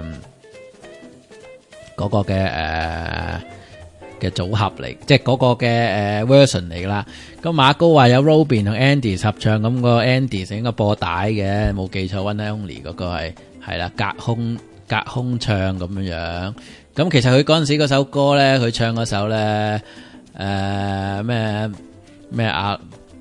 嗰個嘅誒嘅組合嚟，即係嗰個嘅誒 version 嚟噶啦。咁馬高話有 Robin 同 Andy 合唱，咁個 Andy 成個播帶嘅，冇記錯 One Night Only 嗰個係係啦，隔空隔空唱咁樣樣。咁其實佢嗰陣時嗰首歌咧，佢唱嗰首咧誒咩咩啊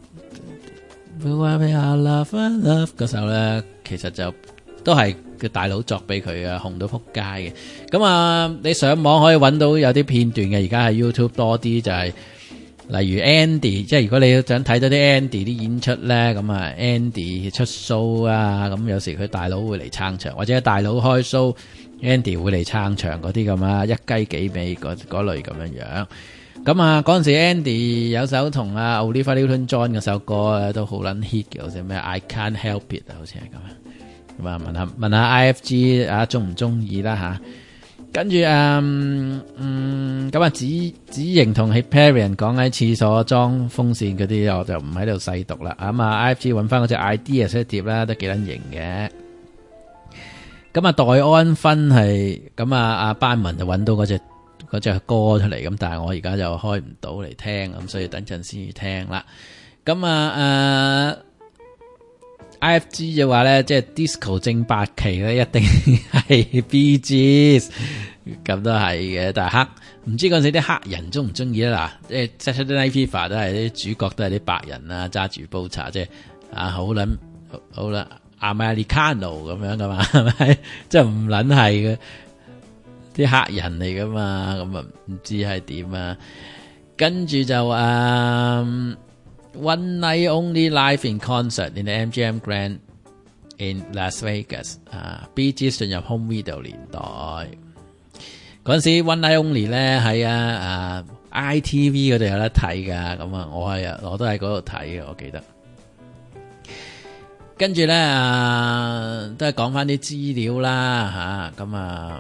咩啊 Love Love 嗰首咧，其實就都係個大佬作俾佢啊，紅到撲街嘅。咁啊，你上網可以揾到有啲片段嘅，而家係 YouTube 多啲，就係例如 Andy，即係如果你想睇到啲 Andy 啲演出咧，咁啊 Andy 出 show 啊，咁有時佢大佬會嚟撐場，或者大佬開 show，Andy 會嚟撐場嗰啲咁啊，一雞幾尾嗰嗰類咁樣樣。咁啊，嗰陣時 Andy 有首同阿 Olivia Newton-John 嗰首歌都好撚 hit 嘅，好似咩 I Can't Help It 啊，好似係咁啊。咁啊，問下問下 I F G 啊，中唔中意啦吓？跟住嗯嗯，咁啊，子子瑩同 Hyperion 講喺廁所裝風扇嗰啲，我就唔喺度細讀啦。咁啊 ，I F G 揾翻嗰隻 Ideas 碟啦，都幾撚型嘅。 咁啊，黛安芬係咁啊，阿班文就揾到嗰隻嗰隻歌出嚟，咁但係我而家就開唔到嚟聽，咁所以等陣先聽啦。咁啊誒 I F G 就話咧，即係 disco 正八期咧，一定係 Bee Gees， 咁都係嘅。但係黑唔知嗰陣時啲黑人中唔中意咧？嗱，即係 Saturday Night Fever 都係啲主角都係啲白人啊，揸住煲茶，即係啊好撚好啦 Americano 咁樣噶嘛，係咪？即係唔撚係嘅啲黑人嚟噶嘛，咁啊唔知係點啊？跟住就啊。One night only live in concert in the M G M Grand in Las Vegas 啊 ，Bee Gees 進入 home video 年代嗰陣時 ，One night only 咧喺啊啊 I T V 嗰度有得睇噶，咁啊我係啊我都喺嗰度睇嘅，我記得。跟住咧啊，都係講翻啲資料啦吓，咁啊。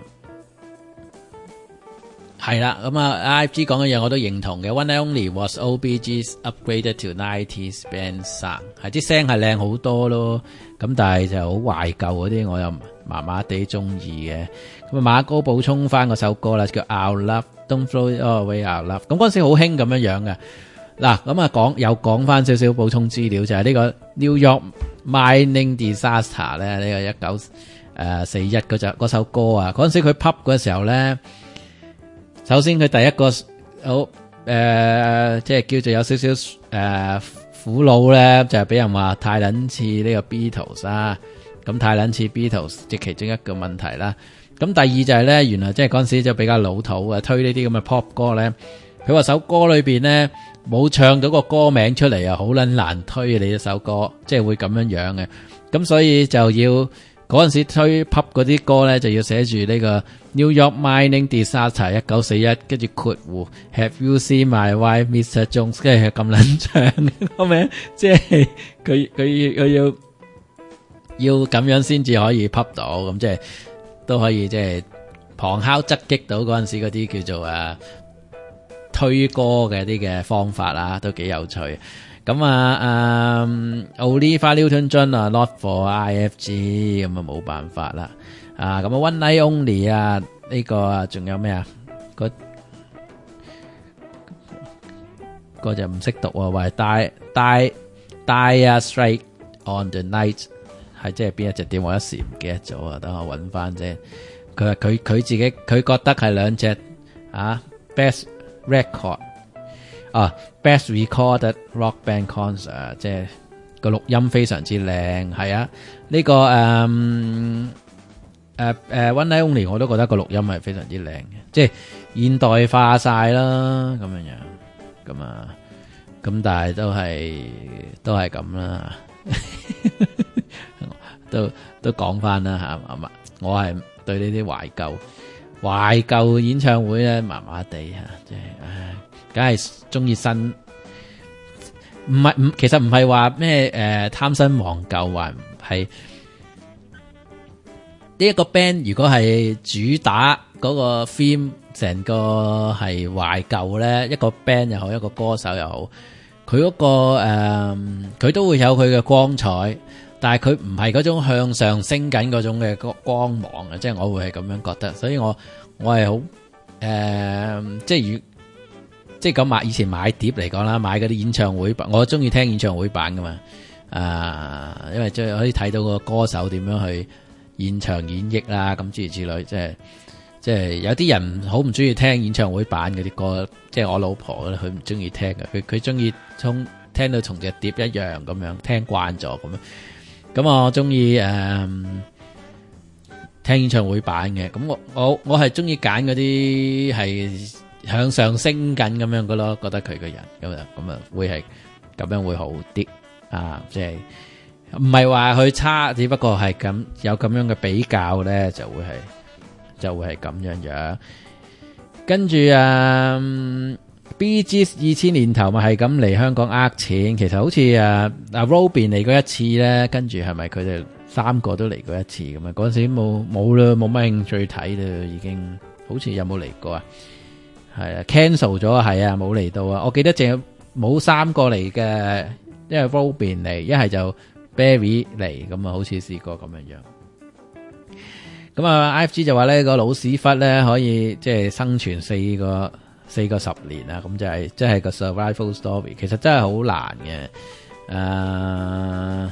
係啦，咁啊 I F G 講嘅嘢我都認同嘅。One Night Only was old Bee Gees upgraded to nineties band sound，係啲聲係靚好多咯。咁但係就好懷舊嗰啲，我又麻麻地中意嘅。咁啊馬哥補充翻嗰首歌啦，叫 Our Love Don't Throw Away Our Love。咁嗰陣時好興咁樣樣嘅。嗱，咁啊講又講翻少少補充資料，就係、是、呢個 New York Mining Disaster 咧，呢、這個一九誒四一嗰隻嗰首歌啊，嗰陣時佢 pop 嗰時候咧。首先佢第一個好誒、呃，即係叫做有少少誒苦惱咧，就係、是、俾人話太撚似呢個 Beatles 啊，咁太撚似 Beatles，即係其中一個問題啦。咁第二就係咧，原來即係嗰陣時就比較老土啊，推呢啲咁嘅 pop 歌咧，佢話首歌裏邊咧冇唱到個歌名出嚟啊，好撚難推你一首歌，即係會咁樣樣嘅，咁所以就要。嗰陣時推 pop 嗰啲歌咧，就要寫住呢個 New York Mining Disaster 一九四一，跟住括弧 Have you seen my wife Mister Jones， 跟住係咁撚長個名，即係佢佢佢要要咁樣先至可以 pop 到，咁即係都可以即係旁敲側擊到嗰陣時嗰啲叫做誒推歌嘅啲嘅方法啦，都幾有趣。咁啊，誒 Olivia Newton-John 啊 ，Not for I F G， 咁啊冇辦法啦。啊，咁啊 One Night Only 啊，呢個啊仲有咩啊？嗰嗰就唔識讀啊，喂 Die Die Dire Straits on the Night 係即係邊一隻碟？我一時唔記得咗啊，等我揾翻啫。佢話佢佢自己佢覺得係兩隻啊 Best Record。啊 ，Best Recorded Rock Band Concert， 即係個錄音非常之靚，係啊，呢、這個誒誒誒 One Night Only 我都覺得個錄音係非常之靚嘅，即係現代化晒啦，咁樣樣，咁啊，咁但係都係都係咁啦，都都講翻啦吓，嘛，我係對呢啲懷舊懷舊演唱會咧麻麻地吓，即係唉。梗係中意新，唔係唔，其實唔係話咩誒貪新忘舊，話係呢一個 band 如果係主打嗰個 theme 成個係懷舊咧，一個 band 又好，一個歌手又好，佢嗰個誒佢都會有佢嘅光彩，但係佢唔係嗰種向上升緊嗰種嘅光芒啊，即係我會係咁樣覺得，所以我我係好誒，即係如。即係咁買以前買碟嚟講啦，買嗰啲演唱會版，我中意聽演唱會版噶嘛，啊，因為即係可以睇到個歌手點樣去現場演繹啦，咁諸如此類，即係即係有啲人好唔中意聽演唱會版嗰啲歌，即係我老婆咧，佢唔中意聽嘅，佢佢中意從聽到同隻碟一樣咁樣，聽慣咗咁樣，咁我中意誒聽演唱會版嘅，咁我我我係中意揀嗰啲係。向上升緊咁樣嘅咯，覺得佢個人咁啊，咁啊會係咁樣會好啲啊，即係唔係話佢差，只不過係咁有咁樣嘅比較咧，就會係就會係咁樣樣。跟住啊 ，Bee Gees 二千年頭咪係咁嚟香港呃錢，其實好似啊啊 Robin 嚟過一次咧，跟住係咪佢哋三個都嚟過一次咁啊？嗰陣時冇冇啦，冇乜興趣睇啦，已經好似有冇嚟過啊？係啊 cancel 咗啊，係啊，冇嚟到啊。我記得淨係冇三個嚟嘅，因為 Robin 嚟，一係就 Barry 嚟，咁啊，好似試過咁樣樣。 咁啊 I F G 就話咧個老屎忽咧可以即係生存四個四個十年啊，咁就係即係個 survival story， 其實真係好難嘅。誒、呃，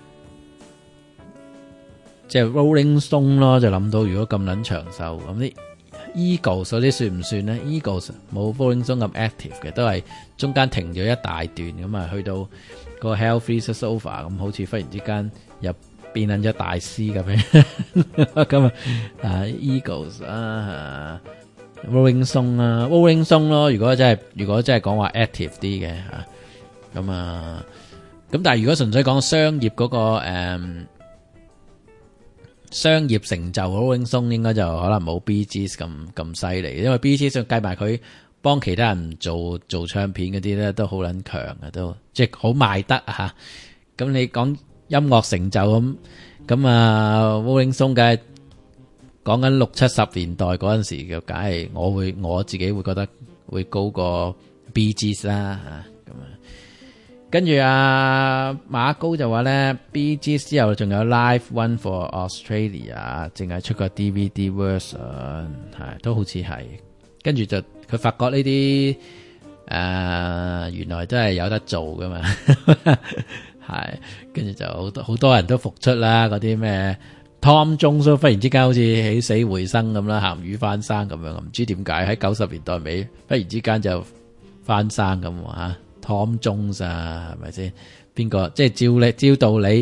即係 Rolling Stone 咯，就諗到如果咁撚長壽，咁啲 Eagles 嗰啲算唔算咧 ？Eagles 冇 Rolling Stone 咁 active 嘅，都係中間停咗一大段咁啊，去到個 Hell Freezes Over 咁，好似忽然之間又變撚咗大師咁樣。咁啊啊 Eagles 啊 Rolling Stone 啊 Rolling Stone 咯，如果真係如果真係講話 active 啲嘅嚇，咁啊咁但係如果純粹講商業嗰、嗰個、嗯、商業成就 Rolling Stone 應該就可能冇 Bee Gees 咁咁犀利，因為 Bee Gees 計埋佢幫其他人做做唱片嗰啲咧都好撚強嘅，都即係好賣得嚇。咁你講音樂成就咁咁啊 Rolling Stone 梗係講緊六七十年代嗰陣時嘅，梗係我會我自己會覺得會高過 Bee Gees 啦嚇咁啊。跟住啊馬高就話咧 Bee Gees 之後仲有 Live One for Australia， 淨係出個 D V D version 係都好似係。跟住就佢發覺呢啲誒原來真係有得做噶嘛，係跟住就好多好多人都復出啦，嗰啲咩 Tom Jones 忽然之間好似起死回生咁啦，鹹魚翻生咁樣，唔知點解喺九十年代尾忽然之間就翻生咁啊 Tom Jones 啊，係咪先？邊個即係照你照道理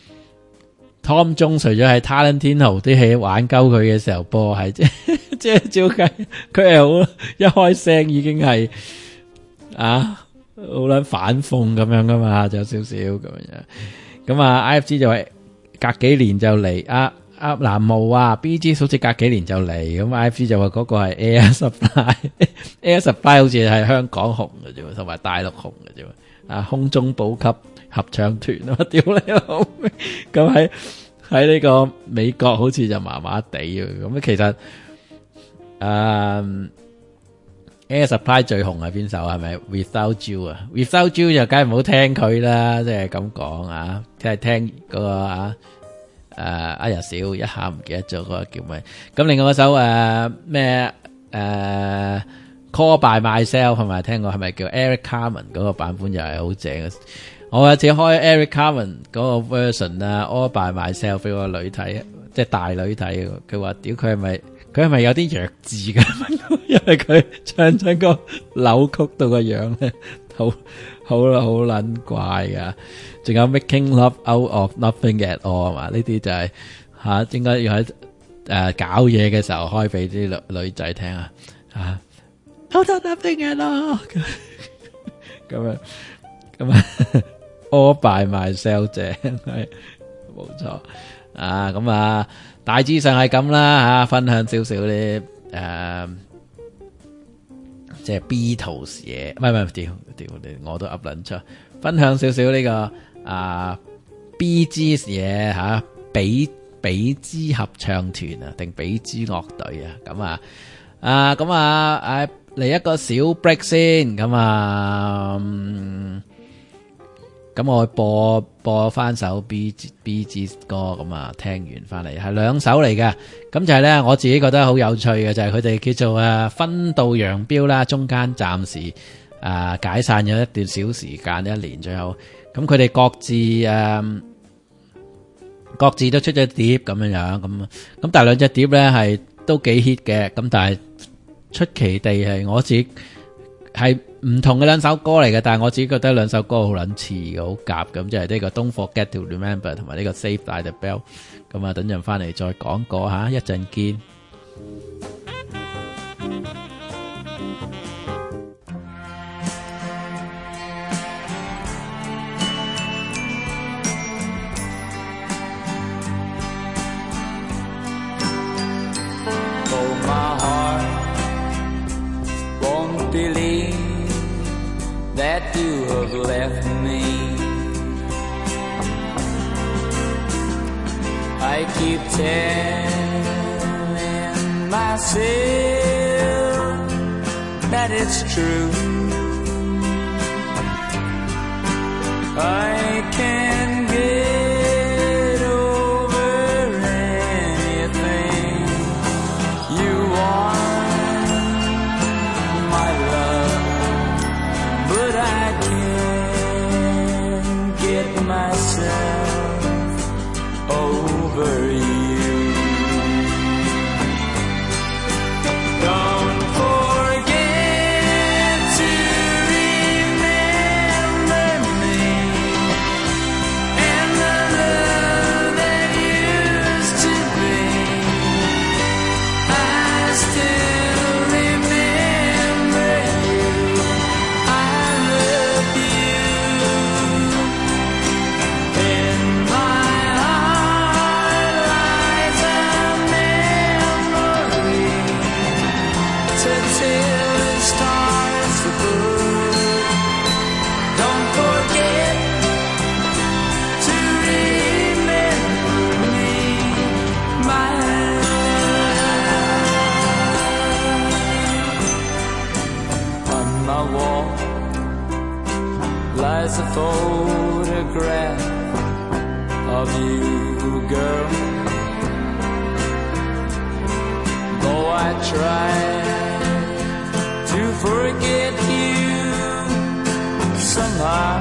Tom Jones 除咗喺 Tarantino 啲戲玩鳩佢嘅時候播，係即即係照計佢係好一開聲已經係啊好撚反諷咁樣噶嘛，就有少少咁樣。咁啊 I F G 就係隔幾年就嚟啊啊南無啊 Bee Gees 好似隔幾年就嚟，咁 I F G 就話嗰個係 Air Supply Air Supply 好似係香港紅嘅啫，同埋大陸紅嘅啫，啊空中補給合唱團啊，屌你老味！咁喺喺呢個美國好似就麻麻地啊，咁其實誒 Air Supply 最紅係邊首係咪 Without You 啊 ？Without You 就梗係唔好聽佢啦，即係咁講啊，即係聽嗰個啊誒阿日少一下唔記得咗嗰個叫咩？咁另外嗰首誒咩誒 Call By Myself 係咪聽過？係咪叫 Eric Carmen 嗰個版本又係好正嘅？我有次開 Eric Carmen 嗰個 version 啊 ，All By Myself 俾個女睇，即係大女睇，佢話屌佢係咪佢係咪有啲弱智㗎？因為佢唱唱個扭曲到個樣咧，好好啦，好撚怪噶。仲有 Making Love Out of Nothing at All 係嘛？呢啲就係、是、吓、啊，應該要喺誒、呃、搞嘢嘅時候開俾啲女女仔聽啊！吓 Out of Nothing at All 咁樣咁啊！All by myself 正係冇錯啊！咁啊，大致上係咁啦吓，分享少少啲誒，即係 Beatles 嘢，唔係唔係，屌屌你，我都噏撚出，分享少少呢個啊 Bee Gees 嘢吓，比比之合唱團啊，定比之樂隊啊，咁啊啊咁啊，誒嚟一個小 break 先，咁啊。嗯咁我播播翻首 Bee Gees 歌，咁啊聽完翻嚟係兩首嚟嘅，咁就係咧我自己覺得好有趣嘅，就係佢哋叫做誒分道揚鑣啦，中間暫時誒解散咗一段小時間，一年最後，咁佢哋各自誒各自都出咗碟咁樣樣，咁咁但係兩隻碟咧係都幾 hit 嘅，咁但係出奇地係我自己係唔同嘅兩首歌嚟嘅，但係我自己覺得兩首歌好撚似嘅，好夾咁，就係呢個 Don't Forget to Remember 同埋呢個 Save by the Bell， 咁啊等陣翻嚟再講過吓，一陣見。 That you have left me. I keep telling myself that it's true. I can get over anything. photograph of you, girl. Though I try to forget you somehow,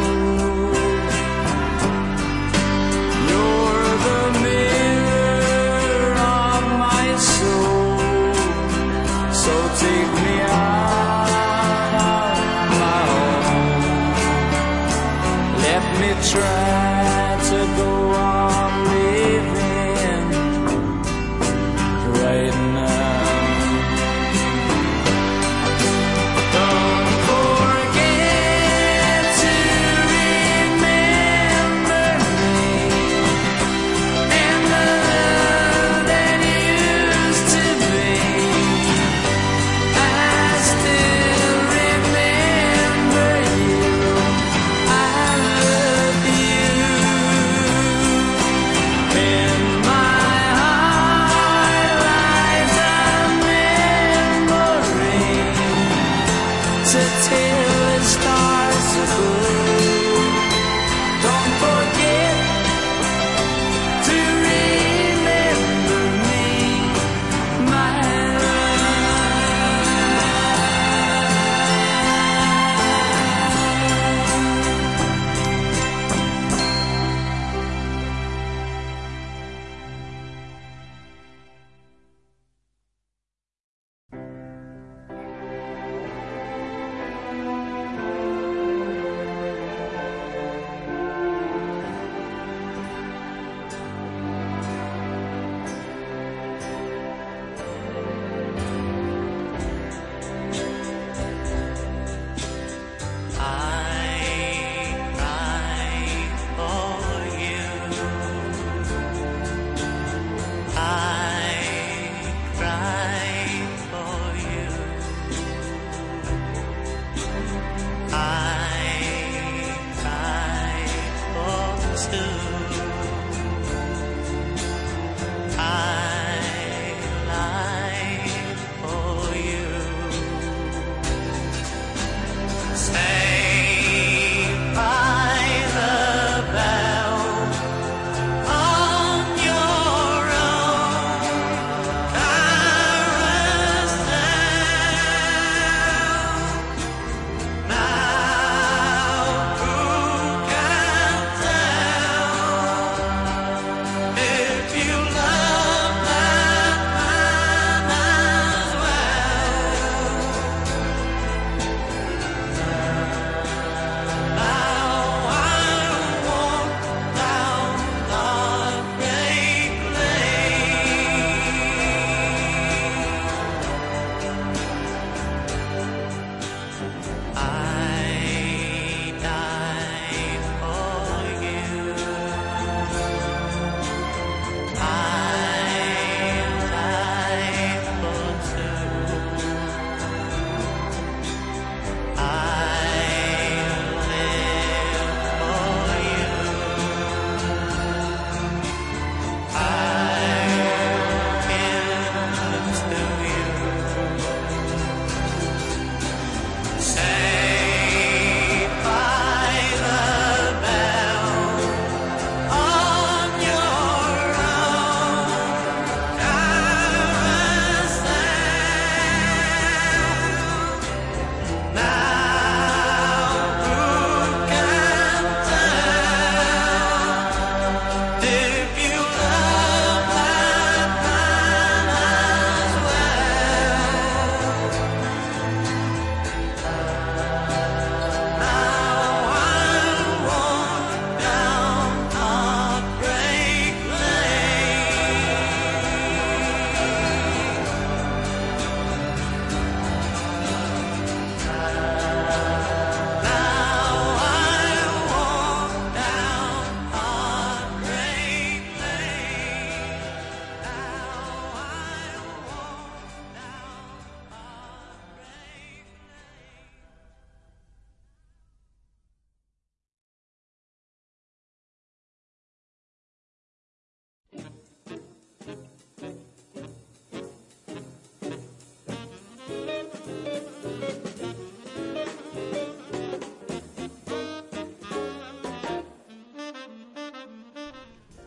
you're the mirror of my soul. So take me out of my home. Let me try to go on living right now.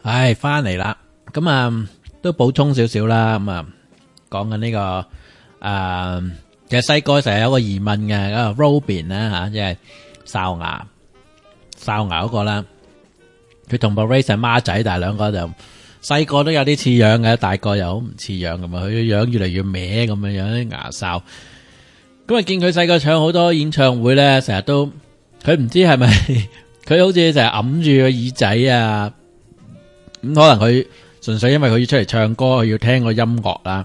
唉，翻嚟啦，咁啊都補充少少啦，咁啊講緊呢個誒，其實細個成日有個疑問嘅，嗰個 Robin 啦吓，即係哨牙哨牙嗰個啦，佢同 Boris 係孖仔，但係兩個就細個都有啲似樣嘅，大個又好唔似樣咁啊，佢樣越嚟越歪咁樣樣啲牙哨。咁啊見佢細個唱好多演唱會咧，成日都佢唔知係咪佢好似成日揞住個耳仔啊。咁可能佢純粹因為佢要出嚟唱歌，佢要聽個音樂啦。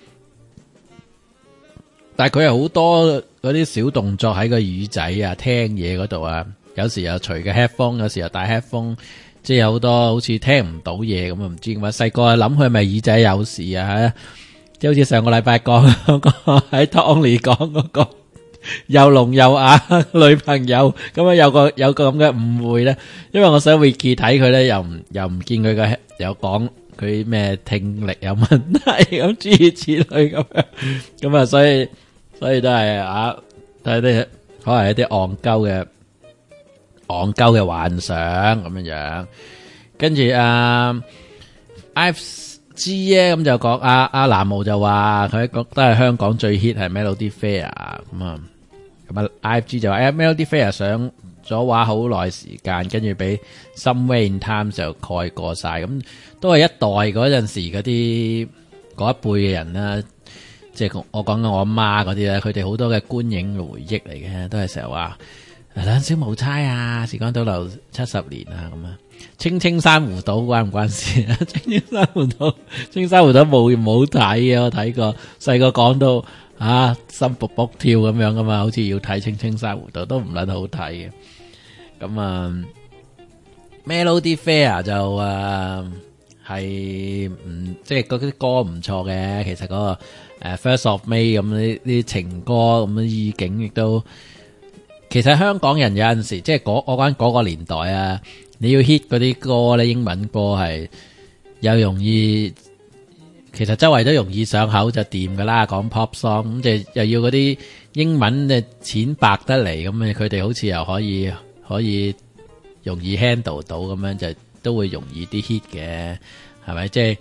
但係佢係好多嗰啲小動作喺個耳仔啊，聽嘢嗰度啊，有時又除個 headphone， 有時又戴 headphone， 即係有好多好似聽唔到嘢咁啊，唔知點解細個諗佢係咪耳仔有事啊？即係好似上個禮拜講嗰個喺 Tony 講嗰個又聾又啞女朋友，咁啊有個有個咁嘅誤會咧，因為我想 Wiki 睇佢咧，又唔又唔見佢嘅有講佢咩聽力有問題咁諸如此類咁樣，咁啊所以所以都係啊睇啲可能一啲戇鳩嘅戇鳩嘅幻想咁樣樣，跟住啊 F G 咧咁就講阿阿南無就話佢覺得係香港最 hit 係 Melody Fair 咁啊。咁啊 I F G 就話誒 Melody Fair 上咗畫好耐時間，跟住俾 Somewhere in Time 就蓋過晒，咁都係一代嗰陣時嗰啲嗰一輩嘅人啦，即係我講緊我阿媽嗰啲咧，佢哋好多嘅觀影嘅回憶嚟嘅，都係成日話兩小無猜啊，時光倒流七十年啊咁啊，青青珊瑚島關唔關事啊？青青珊瑚島，青珊瑚島冇冇睇嘅，我睇過，細個講到。啊，心卜卜跳咁樣噶嘛，好似要睇青青珊瑚島都唔撚好睇嘅。咁啊 Melody Fair 就誒係唔即係嗰啲歌唔錯嘅，其實嗰、嗰個誒、呃、First of May 咁呢啲情歌咁嘅意境亦都，其實香港人有陣時即係嗰我講嗰個年代啊，你要 hit 嗰啲歌咧，英文歌係又容易。其實周圍都容易上口就掂噶啦，講 pop song 咁就又要嗰啲英文嘅淺白得嚟咁啊，佢哋好似又可以可以容易 handle 到咁樣，就都會容易啲 hit 嘅，係咪？即係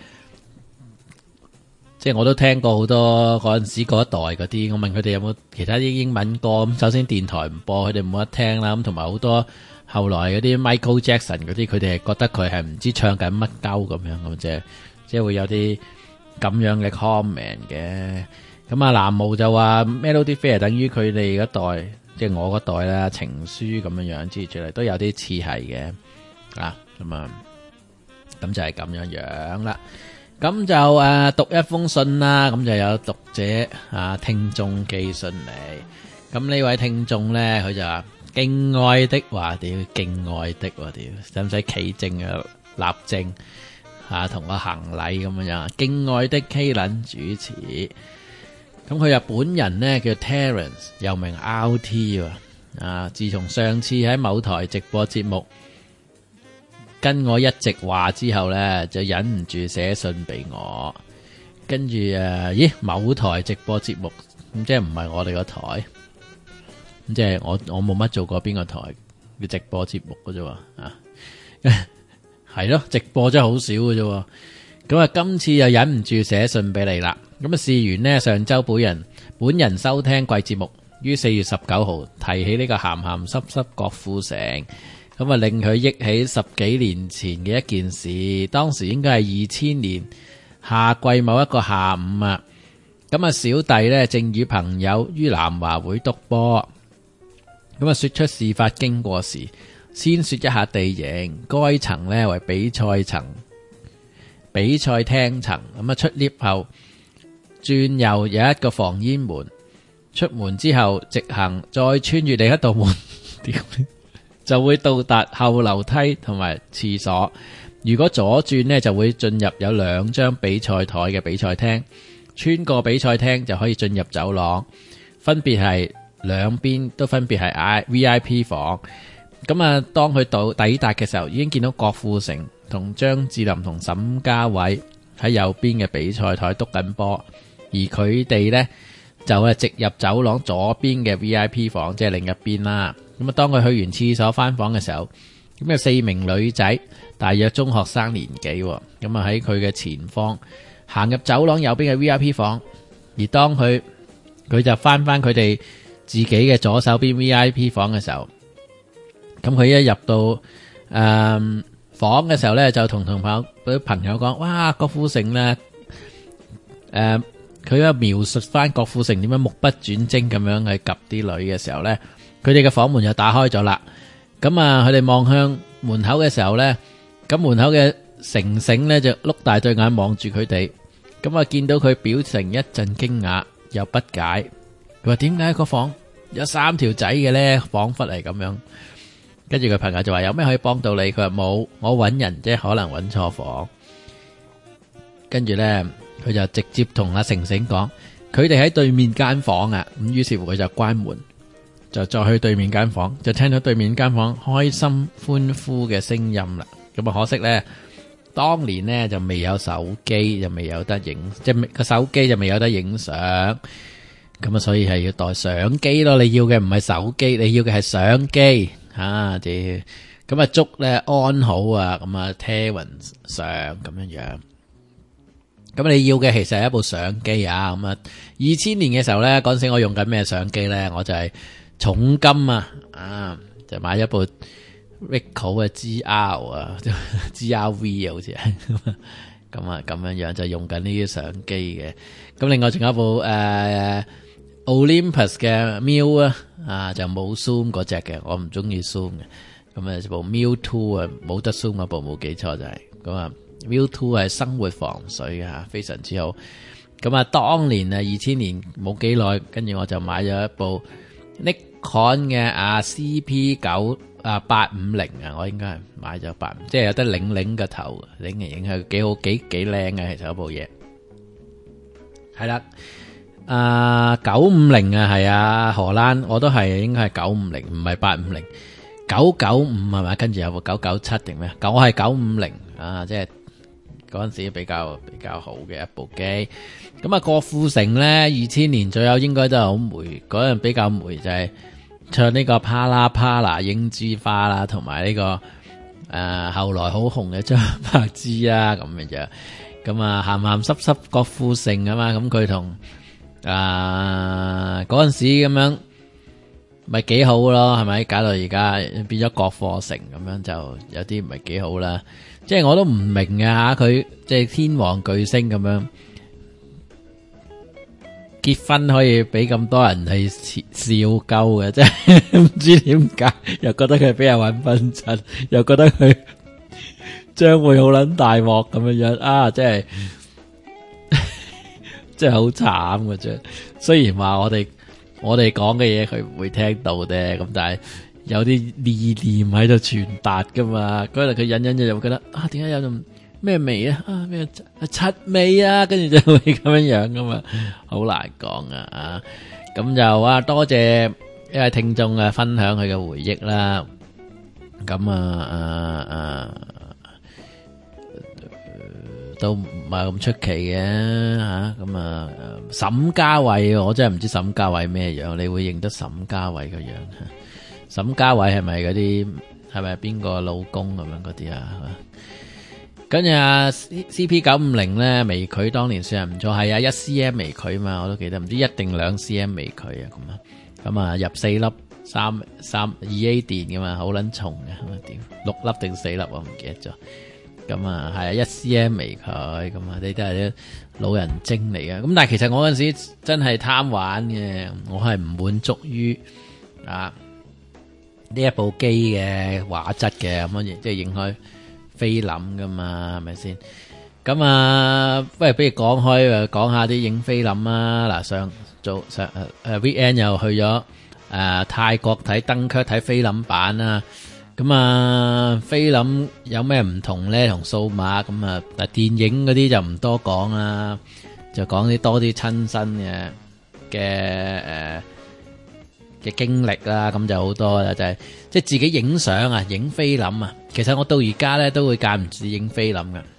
即係我都聽過好多嗰陣時嗰一代嗰啲，我問佢哋有冇其他啲英文歌咁，首先電台唔播，佢哋冇得聽啦。咁同埋好多後來嗰啲 Michael Jackson 嗰啲，佢哋係覺得佢係唔知唱緊乜鳩咁樣咁啫，即係會有啲。咁樣嘅 comment 嘅，咁啊南無就話 Melody Fair 等於佢哋嗰代，即係我嗰代啦，情書咁樣樣，之類都有啲似係嘅，啊咁啊，咁就係咁樣樣啦。咁就誒讀一封信啦，咁就有讀者啊聽眾寄信嚟，咁呢位聽眾咧佢就話敬愛的話屌敬愛的話屌，使唔使企正啊立正？啊，同我行禮咁樣，敬愛的 K 倫主持，咁佢話本人呢叫 Terence， 又名 R T 啊。自從上次喺某台直播節目跟我一直話之後呢，就忍唔住寫信俾我，跟住誒、啊，咦，某台直播節目咁即係唔係我哋個台，咁即係我我冇乜做過邊個台嘅直播節目嘅啫喎啊。係咯，直播真係好少嘅啫。咁啊，今次又忍唔住寫信俾你啦。咁啊，事緣呢，上周本人本人收聽貴節目，於四月十九號提起呢個鹹鹹濕濕郭富城，咁啊令佢憶起十幾年前嘅一件事。當時應該係二千年夏季某一個下午啊。咁啊，小弟呢，正與朋友於南華會督波，咁啊說出事發經過時。先說一下地形，該層呢為比賽層、比賽廳層。咁啊出 lift 後轉右有一個防煙門，出門之後直行，再穿越另一道門，就會到達後樓梯同埋廁所。如果左轉呢，就會進入有兩張比賽台嘅比賽廳，穿過比賽廳就可以進入走廊，分別係兩邊都分別係 V I P 房。咁啊，當佢到抵達嘅時候，已經見到郭富城同張智霖同沈嘉偉喺右邊嘅比賽台督緊波，而佢哋呢就係直入走廊左邊嘅 V I P 房，即係另一邊啦。咁啊，當佢去完廁所翻房嘅時候，咁有四名女仔大約中學生年紀喎。咁啊喺佢嘅前方行入走廊右邊嘅 V I P 房，而當佢佢就翻翻佢哋自己嘅左手邊 V I P 房嘅時候，咁佢一入到誒、呃、房嘅時候咧，就同同朋友啲朋友講：哇，郭富城咧，誒、呃，佢一描述翻郭富城點樣目不轉睛咁樣去及啲女嘅時候咧，佢哋嘅房門就打開咗啦。咁啊，佢哋望向門口嘅時候咧，咁門口嘅成成咧就碌大對眼望住佢哋，咁啊見到佢表情一陣驚訝又不解，佢話點解個房有三條仔嘅咧？仿佛係咁樣。跟住佢朋友就話有咩可以幫到你？佢話冇，我揾人啫，可能揾錯房。跟住咧，佢就直接同阿成成講，佢哋喺對面間房啊。咁於是乎佢就關門，就再去對面間房，就聽到對面間房開心歡呼嘅聲音啦。咁啊，可惜咧，當年咧就未有手機，就未有得影，即係個手機就未有得影相。咁啊，所以係要帶相機咯。你要嘅唔係手機，你要嘅係相機。吓，啲咁啊，祝咧安好啊，咁啊，Terence 相咁樣樣。咁你要嘅其實係一部相機啊。咁啊，二千年嘅時候咧，嗰陣時我用緊咩相機咧？我就係重金啊，啊，就買一部 Ricoh 嘅 G R 啊，G R V 啊，好似係咁啊，咁樣樣就用緊呢啲相機嘅。咁另外仲有一部誒。呃Olympus 嘅 Mil 啊，啊就冇 zoom 嗰隻嘅，我唔中意 zoom 嘅。咁啊部 Mil Two 啊冇得 zoom 嗰部，冇記錯就係咁啊。Mil Two 係生活防水嘅吓，非常之好。咁啊，當年啊二千年冇幾耐，跟住我就買咗一部 Nikon 嘅啊 C P 九啊八五零啊，我應該係買咗八五，即係有得擰擰個頭，擰嚟擰去幾好，幾幾靚嘅，其實嗰部嘢係啦。啊九五零啊，係啊，荷蘭我都係應該係九五零，唔係八五零，九九五係咪？跟住有部九九七定咩？我係九五零啊，即係嗰陣時比較比較好嘅一部機。咁啊，郭富城咧二千年左右應該都係好霉，嗰陣比較霉就係唱呢個啪啦啪啦櫻之花啦，同埋呢個誒、啊、後來好紅嘅張柏芝啊咁嘅樣。咁啊鹹鹹濕濕郭富城啊嘛，咁佢同啊！嗰陣時咁樣咪幾好咯，係咪？搞到而家變咗郭富城咁樣，就有啲唔係幾好啦。即係我都唔明啊，佢即係天王巨星咁樣結婚可以俾咁多人係笑鳩嘅，即係唔知點解，又覺得佢俾人搵分襯，又覺得佢將會好撚大鑊咁樣樣啊！即係。真係好慘嘅啫，雖然話我哋我哋講嘅嘢佢唔會聽到啫，咁但係有啲意念喺度傳達噶嘛。嗰日佢隱隱就會覺得啊，點解有種咩味啊？啊咩七味啊？跟住就會咁樣樣噶嘛，好難講啊！啊，咁就啊多謝一位聽眾啊分享佢嘅回憶啦。咁啊啊啊！都唔係咁出奇嘅吓，咁啊沈嘉偉，我真係唔知沈嘉偉咩樣，你會認得沈嘉偉個樣？沈嘉偉係咪嗰啲係咪邊個老公咁樣嗰啲啊？跟住啊 C P 九五零咧微距當年算係唔錯，係啊一 C M 微距嘛，我都記得，唔知一定兩 C M 微距啊咁啊，咁啊入四粒三三二 A 電噶嘛，好撚重嘅，咁啊點六粒定四粒我唔記得咗。咁啊，係啊，一 C M 微距，咁啊，呢都係啲老人精嚟嘅。咁但係其實我嗰陣時真係貪玩嘅，我係唔滿足於啊呢一部機嘅畫質嘅，咁樣即係影開菲林噶嘛，係咪先？咁啊，不如不如講開，講下啲影菲林啊。嗱，上做上誒誒 weekend 又去咗誒泰國睇登卻睇菲林版啊。咁啊，菲林有咩唔同咧？同數碼咁啊，但電影嗰啲就唔多講啦，就講啲多啲親身嘅嘅誒嘅經歷啦。咁就好多啦，就係即係自己影相啊，影菲林啊。其實我到而家咧都會間唔時影菲林噶。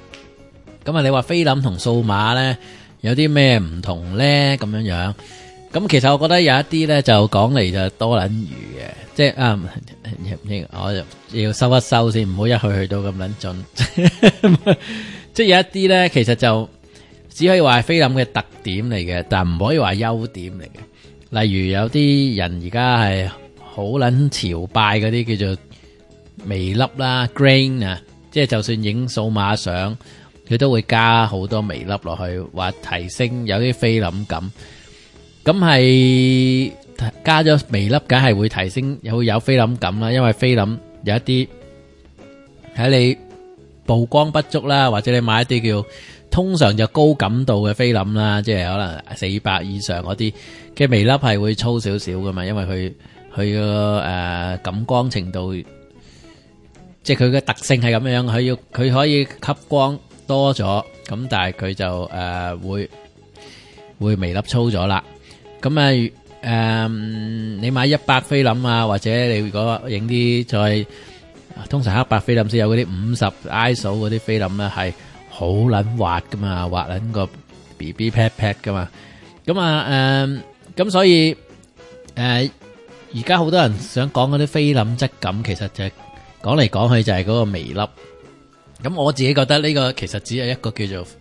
咁啊，你話菲林同數碼咧有啲咩唔同咧？咁樣樣， 咁其實我覺得有一啲咧就講嚟就多撚餘嘅，即係啊，我就要收一收先，唔好一去去到咁撚盡。即係有一啲咧，其實就只可以話係菲林嘅特點嚟嘅，但唔可以話優點嚟嘅。例如有啲人而家係好撚朝拜嗰啲叫做微粒啦 grain 啊，即係就算影數碼相，佢都會加好多微粒落去，話提升有啲菲林感。咁係加咗微粒，梗係會提升，會有菲林感啦。因為菲林有一啲喺你曝光不足啦，或者你買一啲叫通常就高感度嘅菲林啦，即係可能四百以上嗰啲嘅微粒係會粗少少噶嘛，因為佢佢個誒感光程度，即係佢嘅特性係咁樣，佢要佢可以吸光多咗，咁但係佢就誒、呃、會會微粒粗咗啦。咁啊，誒、呃，你買一百菲林啊，或者你如果影啲再，通常黑白菲林先有嗰啲五十 I S O 嗰啲菲林咧，係好撚滑噶嘛，滑撚個 B B pat pat 噶嘛。咁啊，誒、呃，咁所以，誒、呃，而家好多人想講嗰啲菲林質感，其實就係講嚟講去就係嗰個微粒。咁我自己覺得呢個其實只係一個叫做，誒、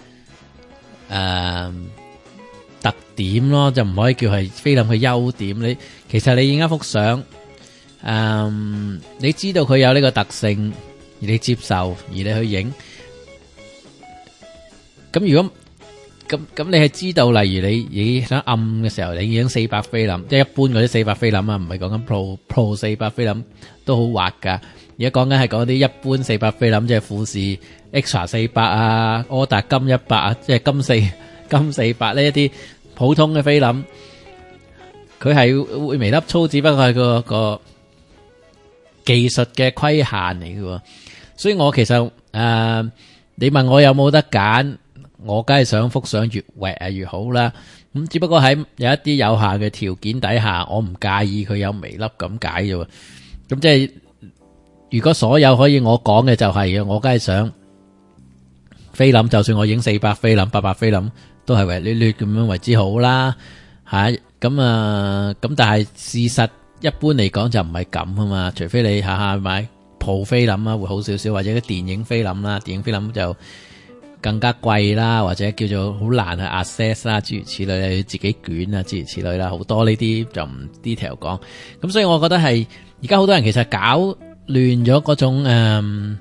呃。特點咯，就唔可以叫係菲林嘅優點。你其實你影一幅相，嗯，你知道佢有呢個特性，而你接受，而你去影。咁如果咁咁，你係知道，例如你影想暗嘅時候，你影四百菲林，即係一般嗰啲四百菲林啊，唔係講緊 Pro Pro 四百菲林都好滑噶。而家講緊係講啲一般四百菲林，即係富士 Extra 四百啊，柯達金一百啊，即係金四。金四百呢一啲普通嘅菲林，佢係會微粒粗，只不過係個個技術嘅規限嚟嘅。所以我其實誒、呃，你問我有冇得揀，我梗係想幅相越滑啊越好啦。咁只不過喺有一啲有限嘅條件底下，我唔介意佢有微粒咁解啫。咁即係如果所有可以我講嘅就係嘅，我梗係想菲林，就算我影四百菲林、八百菲林。都係為劣劣咁樣為之好啦，吓咁啊咁，但係事實一般嚟講就唔係咁啊嘛，除非你下下買普菲林啊會好少少，或者啲電影菲林啦，電影菲林就更加貴啦，或者叫做好難去 access 啦，諸如此類，你自己捲啊，諸如此類啦，好多呢啲就唔 detail 講。咁所以我覺得係而家好多人其實搞亂咗嗰種誒。嗯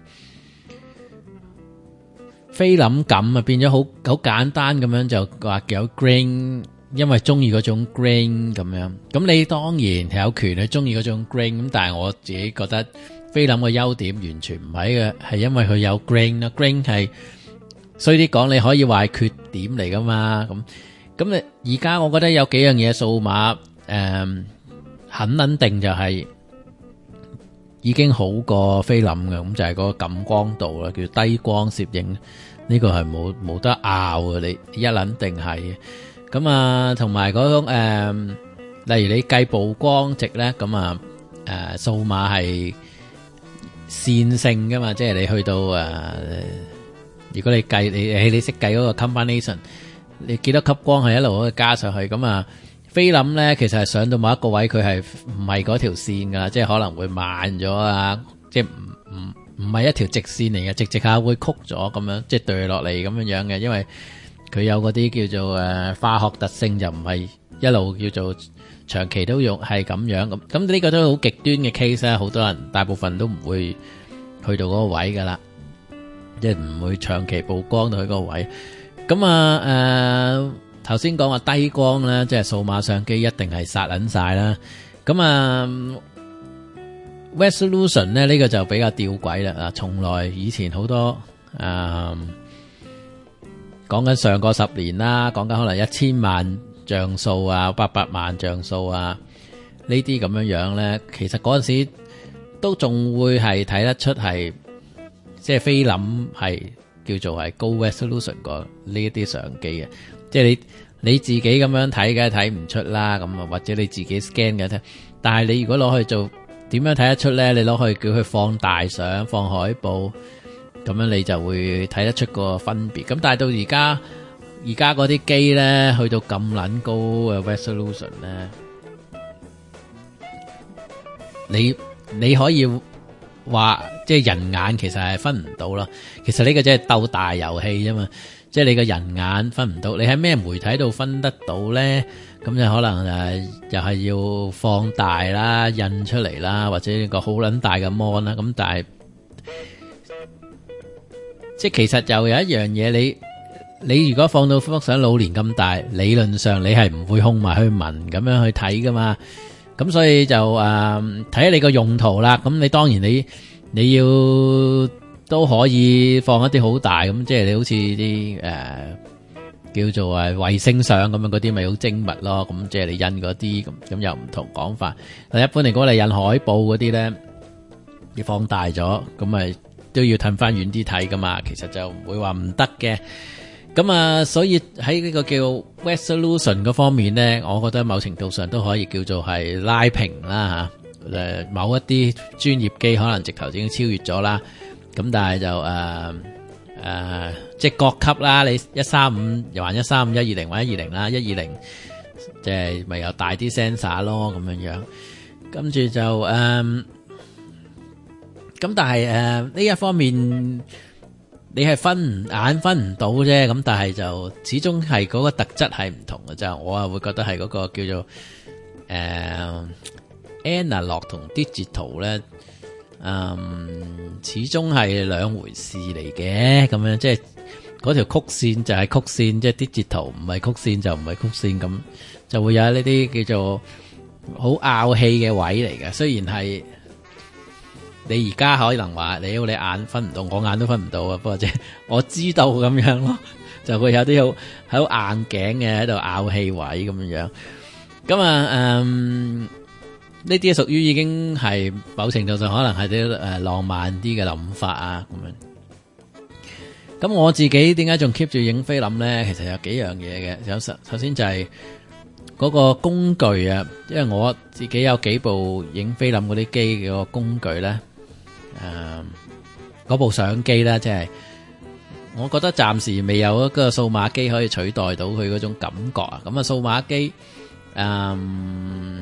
菲林感啊，變咗好好簡單咁樣就話有 grain，因為中意嗰種 grain 咁樣。咁你當然係有權去中意嗰種 grain，咁但係我自己覺得菲林嘅優點完全唔係嘅，係因為佢有 grain 啦。grain 係衰啲講，你可以話係缺點嚟噶嘛。咁咁你而家我覺得有幾樣嘢數碼誒很肯定就係已經好過菲林嘅，咁就係嗰個感光度啦，叫低光攝影。呢個係冇冇得拗嘅，你一撚定係嘅。咁啊，同埋嗰種誒，例如你計曝光值咧，咁啊誒數碼係線性噶嘛，即係你去到誒，如果你計你誒你識計嗰個 combination，你幾多級光係一路可以加上去。咁啊，菲林咧其實係上到某一個位，佢係唔係嗰條線噶，即係可能會慢咗啊，即係唔唔。唔係一條直線嚟嘅，直直下會曲咗咁樣，即係墜落嚟咁樣樣嘅，因為佢有嗰啲叫做誒、呃、化學特性，就唔係一路叫做長期都用係咁樣咁。咁呢個都好極端嘅 case 啦，好多人大部分都唔會去到嗰個位噶啦，即係唔會長期曝光到去嗰個位。咁啊誒，頭先講話低光咧，即係數碼相機一定係殺撚晒啦。咁啊。呃 resolution 咧呢個就比較吊詭啦，啊，從來以前好多誒講緊上個十年啦，講緊可能一千萬像素啊，八百萬像素啊，呢啲咁樣樣咧，其實嗰陣時都仲會係睇得出係即係菲林係叫做係高 resolution 過呢一啲相機嘅，即係你你自己咁樣睇嘅睇唔出啦，咁啊或者你自己 scan 嘅，但係你如果攞去做點樣睇得出咧？你攞去叫佢放大相、放海報，咁樣你就會睇得出個分別。咁但係到而家而家嗰啲機咧去到咁撚高嘅 resolution 咧，你你可以話即係人眼其實係分唔到咯。其實呢個即係鬥大遊戲啫嘛，即係你個人眼分唔到，你喺咩媒體度分得到咧？咁就可能誒又係要放大啦、印出嚟啦，或者一個好撚大嘅 mon 啦。咁但係即係其實又有一樣嘢，你你如果放到幅相老年咁大，理論上你係唔會控埋去聞咁樣去睇噶嘛。咁所以就誒睇下你個用途啦。咁你當然你你要都可以放一啲好大咁，即係你好似啲誒叫做誒衛星相咁樣嗰啲，咪好精密咯。咁即係你印嗰啲咁，咁又唔同講法。但一般嚟講，你印海報嗰啲咧，要放大咗，咁咪都要褪翻遠啲睇噶嘛。其實就唔會話唔得嘅。咁啊，所以喺呢個叫 resolution 嗰方面咧，我覺得某程度上都可以叫做係拉平啦吓。誒，某一啲專業機可能直頭已經超越咗啦。咁但係就誒誒，即係各級啦，你一三五又還一三五，一二零或一二零啦，一二零即係咪有大啲 sensor 咯咁樣樣。跟住就誒，咁但係誒呢一方面。你係分眼分唔到啫，咁但係就始終係嗰個特質係唔同嘅啫。我啊會覺得係嗰個叫做誒、呃、analog 同 digital 咧，嗯，始終係兩回事嚟嘅。咁樣即係嗰條曲線就係曲線，即係 digital 唔係曲線就唔係曲線，咁就會有呢啲叫做好拗氣嘅位嚟嘅。雖然係。你而家可能話你你眼分唔到，我眼都分唔到啊。不過即係我知道咁樣咯，就會有啲好好硬頸嘅喺度拗氣位咁樣樣。咁啊，嗯，呢啲屬於已經係某程度上可能係啲誒浪漫啲嘅諗法啊咁樣。咁我自己點解仲 keep 住影菲林咧？其實有幾樣嘢嘅。有首首先就係嗰個工具啊，因為我自己有幾部影菲林嗰啲機嘅個工具咧。誒，嗰、uh, 部相機咧，即係我覺得暫時未有一個數碼機可以取代到佢嗰種感覺啊。咁啊，數碼機誒，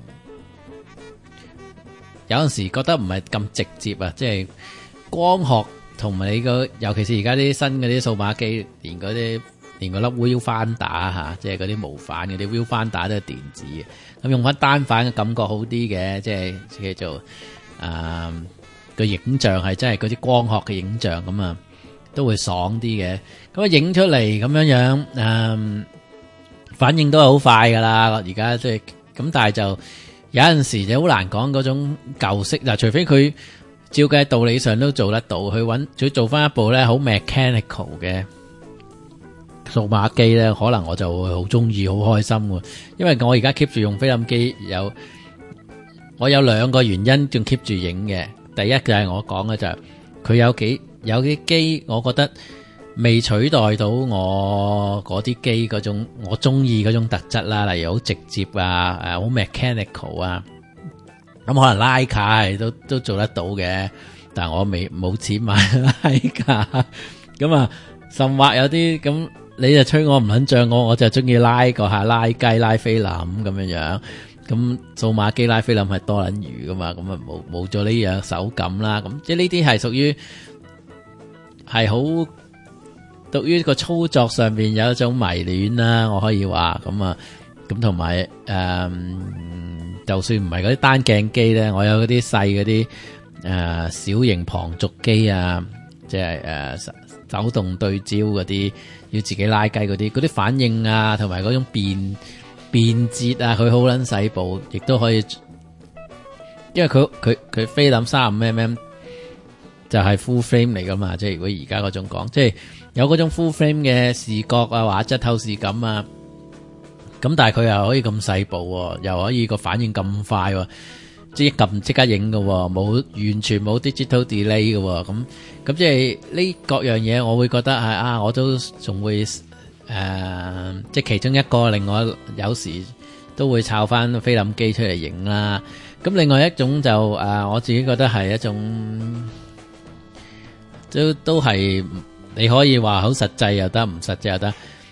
有陣時覺得唔係咁直接啊，即係光學同埋你個，尤其是而家啲新嗰啲數碼機，連嗰啲連嗰粒 wheel 翻打吓，即係嗰啲無反嗰啲 wheel 翻打都係電子嘅，咁用翻單反嘅感覺好啲嘅，即係叫做誒。Uh, 個影像係真係嗰啲光學嘅影像咁啊，都會爽啲嘅。咁啊，影出嚟咁樣樣，誒、嗯，反應都係好快噶啦。而家即係咁，但係就有陣時就好難講嗰種舊式嗱，除非佢照計道理上都做得到，去搵再做翻一部咧好 mechanical 嘅數碼機咧，可能我就會好中意，好開心嘅。因為我而家 keep 住用菲林機，有我有兩個原因仲 keep 住影嘅。第一就係我講嘅就係佢有幾有啲機，我覺得未取代到我嗰啲機嗰種我中意嗰種特質啦，例如好直接啊，誒好 mechanical 啊，咁可能徠卡係都都做得到嘅，但係我未冇錢買徠卡，咁啊甚或有啲咁你就吹我唔撚脹我，我就中意拉個下拉雞拉菲林咁樣樣。咁數碼機拉菲林係多撚餘噶嘛，咁啊冇冇咗呢樣手感啦，咁即係呢啲係屬於係好對於個操作上邊有一種迷戀啦，我可以話咁啊，咁同埋誒，就算唔係嗰啲單鏡機咧，我有嗰啲細嗰啲誒小型旁軸機啊，即係誒手動對焦嗰啲，要自己拉雞嗰啲，嗰啲反應啊，同埋嗰種變。便捷啊，佢好撚細部，亦都可以，因為佢佢佢菲林三十五 mm 就係 full frame 嚟噶嘛，即係如果而家嗰種講，即係有嗰種 full frame 嘅視覺啊，畫質透視感啊，咁但係佢又可以咁細部，又可以個反應咁快，即係一撳即刻影噶，冇完全冇 digital delay 噶，咁咁即係呢各樣嘢，我會覺得係啊，我都仲會。誒、呃，即係其中一個，另外有時都會抄翻菲林機出嚟影啦。咁另外一種就誒、呃，我自己覺得係一種，都都係你可以話好實際又得，唔實際又得。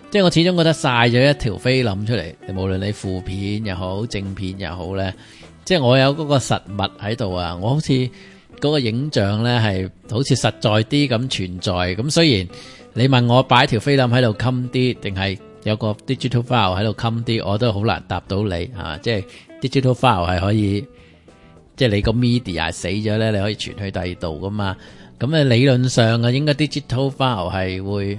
即係我始終覺得晒咗一條菲林出嚟，無論你負片又好正片又好咧，即係我有嗰個實物喺度啊，我好似嗰個影像咧係好似實在啲咁存在。咁雖然你問我擺條菲林喺度冚啲，定係有個 digital file 喺度冚啲，我都好難答到你啊！即係 digital file 係可以，即係你個 media 死咗咧，你可以傳去第二度噶嘛。咁啊理論上啊，應該 digital file 係會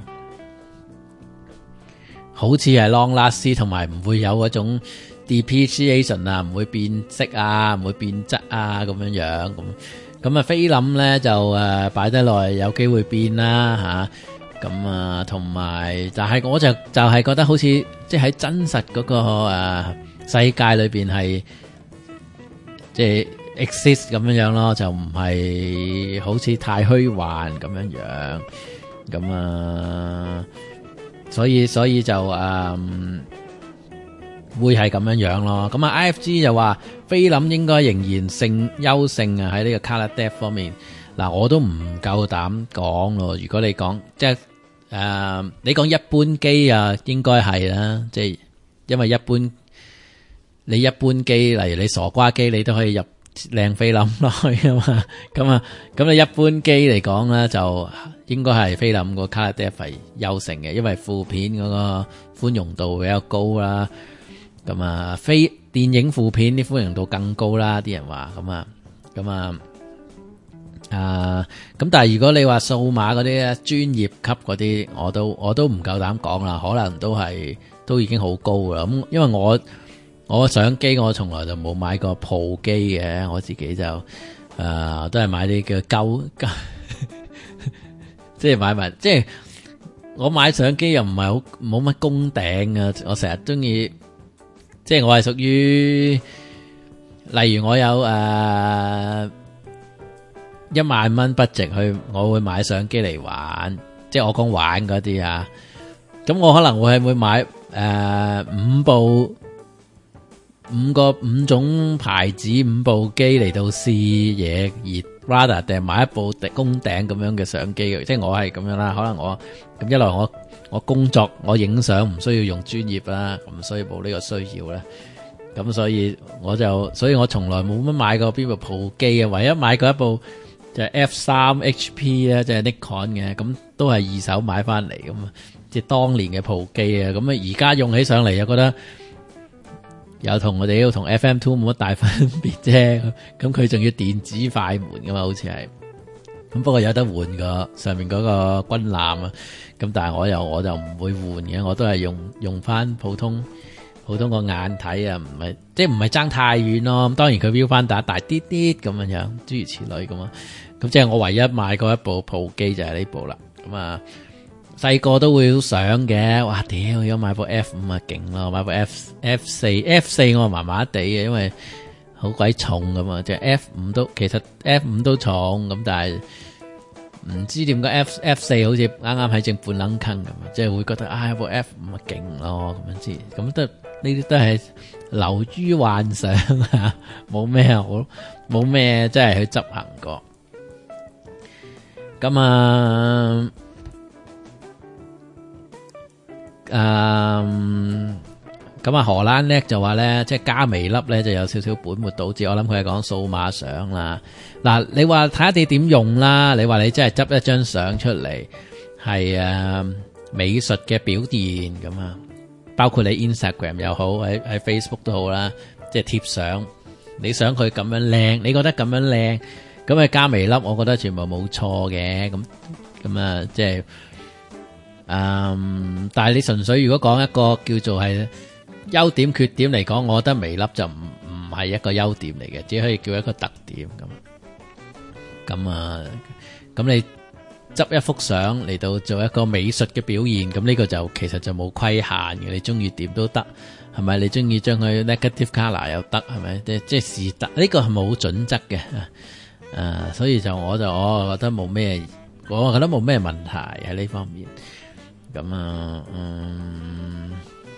好似係 long last， 同埋唔會有嗰種 depreciation 啊，唔會變色啊，唔會變質啊咁樣樣咁。咁啊菲林咧就誒擺得耐有機會變啦嚇。咁啊同埋，但係我就就係覺得好似即係喺真實嗰個誒世界裏邊係即係 exist 咁樣樣咯，就唔係好似太虛幻咁樣樣。咁啊，所以所以就誒會係咁樣樣咯。咁啊 I F G 就話菲林應該仍然勝優勝啊喺呢個 color depth 方面。嗱，我都唔夠膽講咯。如果你講即係誒，你講一般機啊，應該係啦。即係因為一般你一般機，例如你傻瓜機，你都可以入靚菲林落去啊嘛。咁啊，咁你一般機嚟講咧，就應該係菲林個 color depth 係優勝嘅，因為負片嗰個寬容度比較高啦。咁啊，非電影負片啲寬容度更高啦，啲人話咁啊，咁啊。啊，咁但係如果你話數碼嗰啲咧，專業級嗰啲，我都我都唔夠膽講啦，可能都係都已經好高啦。咁因為我我相機我從來就冇買過 Pro 機嘅，我自己就誒、呃、都係買啲叫舊，即係買埋，即係我買相機又唔係好冇乜功頂啊，我成日中意，即係我係屬於，例如我有誒。呃一萬蚊budget去，我會買相機嚟玩，即係我講玩嗰啲啊。咁我可能會係會買誒、呃、五部五個五種牌子五部機嚟到試嘢，而 rather 定買一部公頂咁樣嘅相機嘅，即係我係咁樣啦。可能我咁一來我我工作我影相唔需要用專業啦，咁所以冇呢個需要啦。咁所以我就所以我從來冇乜買過邊部 Pro 機啊，唯一買過一部。就係 F 三 H P 咧，即係 Nikon 嘅，咁都係二手買翻嚟咁啊，即係當年嘅 Pro 機啊，咁啊而家用起上嚟又覺得有同我哋要同 F M 二冇乜大分別啫，咁佢仲要電子快門噶嘛，好似係，咁不過有得換個上面嗰個軍艦啊，咁但係我又我就唔會換嘅，我都係用用翻普通。普通個眼睇啊，唔係即係唔係爭太遠咯。咁當然佢標翻打大啲啲咁樣樣，諸如此類咁啊。咁即係我唯一買過一部 Pro 機就係呢部啦。咁啊，細個都會好想嘅。哇屌，如果買部 F 五啊勁咯，買部 F F 四 F 四我麻麻地嘅，因為好鬼重噶嘛。即係 F 五都其實 F 五都重咁，但係唔知點解 F F 四好似啱啱喺正半冷坑咁啊，即係會覺得啊部 F 五啊勁咯咁樣知，咁都。呢啲都係流於幻想啊，冇咩好，冇咩真係去執行過。咁啊，誒，咁啊，荷蘭叻就話咧，即係加微粒咧就有少少本末倒置。我諗佢係講數碼相啦。嗱，你話睇下你點用啦。你話你真係執一張相出嚟，係誒美術嘅表現咁啊。包括你 Instagram 又好，喺喺 Facebook 都好啦，即係貼相，你想佢咁樣靚，你覺得咁樣靚，咁啊加微粒，我覺得全部冇錯嘅，咁咁啊，即係，嗯，但係你純粹如果講一個叫做係優點缺點嚟講，我覺得微粒就唔唔係一個優點嚟嘅，只可以叫一個特點咁，咁啊，咁你。執一幅相嚟到做一個美術嘅表現，咁呢個就其實就冇規限嘅，你中意點都得，係咪？你中意將佢 negative color 又得，係咪？即即係是得，呢個係冇準則嘅，誒，所以就我就我覺得冇咩，我覺得冇咩問題喺呢方面，咁啊，嗯。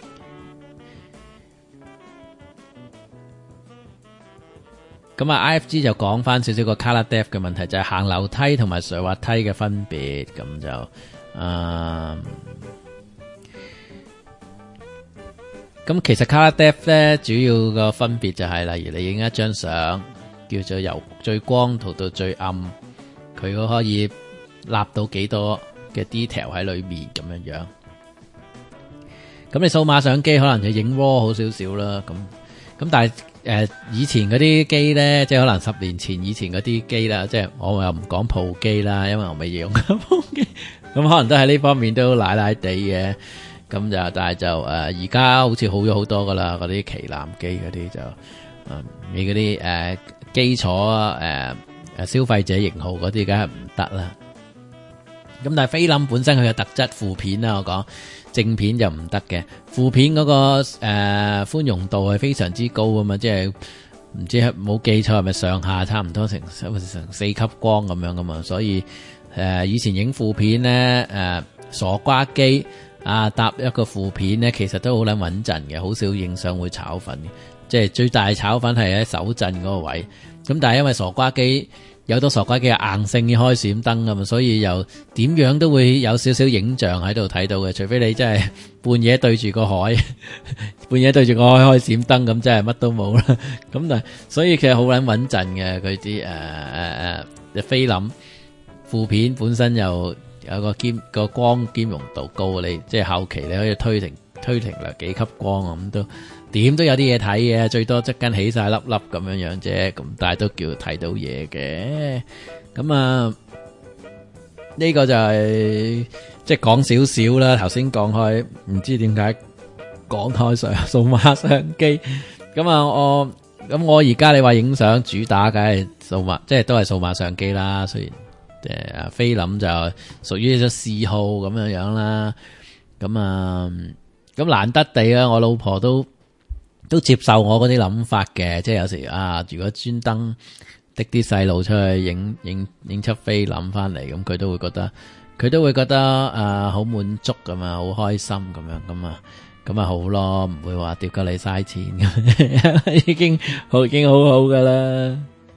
咁啊 I F G 就講翻少少個 color depth 嘅問題，就係、是、行樓梯同埋上滑梯嘅分別，咁就，誒、呃， 咁其實 Color Depth 咧，主要個分別就係、是，例如你影一張相，叫做由最光塗到最暗，佢可以立到幾多嘅 detail 喺裏面咁樣樣。咁你數碼相機可能就影 raw 好少少啦。咁咁但係誒、呃、以前嗰啲機咧，即係可能十年前以前嗰啲機啦，即係我又唔講鋪機啦，因為我未用過鋪機，咁可能都喺呢方面都奶奶地嘅。咁就但係就誒而家好似好咗好多噶啦，嗰啲旗艦機嗰啲就嗯你嗰啲誒基礎誒誒消費者型號嗰啲梗係唔得啦。咁但係菲林本身佢嘅特質，負片啦，我講正片就唔得嘅，負片嗰個誒寬容度係非常之高啊嘛，即係唔知冇記錯係咪上下差唔多成成四級光咁樣噶嘛，所以誒以前影負片咧誒傻瓜機。啊，搭一個負片咧，其實都好撚穩陣嘅，好少影相會炒粉嘅，即係最大炒粉係喺手震嗰個位。咁但係因為傻瓜機有好多傻瓜機係硬性要開閃燈㗎嘛，所以又點樣都會有少少影像喺度睇到嘅，除非你真係半夜對住個海，半夜對住個海開閃燈咁，真係乜都冇啦。咁但係所以其實好撚穩陣嘅，佢啲誒誒誒菲林負片本身又。有個兼個光兼容度高，你即係後期你可以推停推停嚟幾級光咁都點都有啲嘢睇嘅，最多側跟起晒粒粒咁樣樣啫，咁但係都叫睇到嘢嘅。咁啊呢個就係即係講少少啦。頭先講開唔知點解講開上數碼相機，咁啊我咁我而家你話影相主打梗係數碼，即係都係數碼相機啦，雖然。誒，菲林就屬於一種嗜好咁樣樣啦，咁啊，咁難得地啊，我老婆都都接受我嗰啲諗法嘅，即係有時啊，如果專登滴啲細路出去影影影出菲林翻嚟，咁佢都會覺得，佢都會覺得啊好滿足咁啊，好開心咁樣，咁啊，咁啊好咯，唔會話跌咗你嘥錢嘅，已經好已經好好噶啦。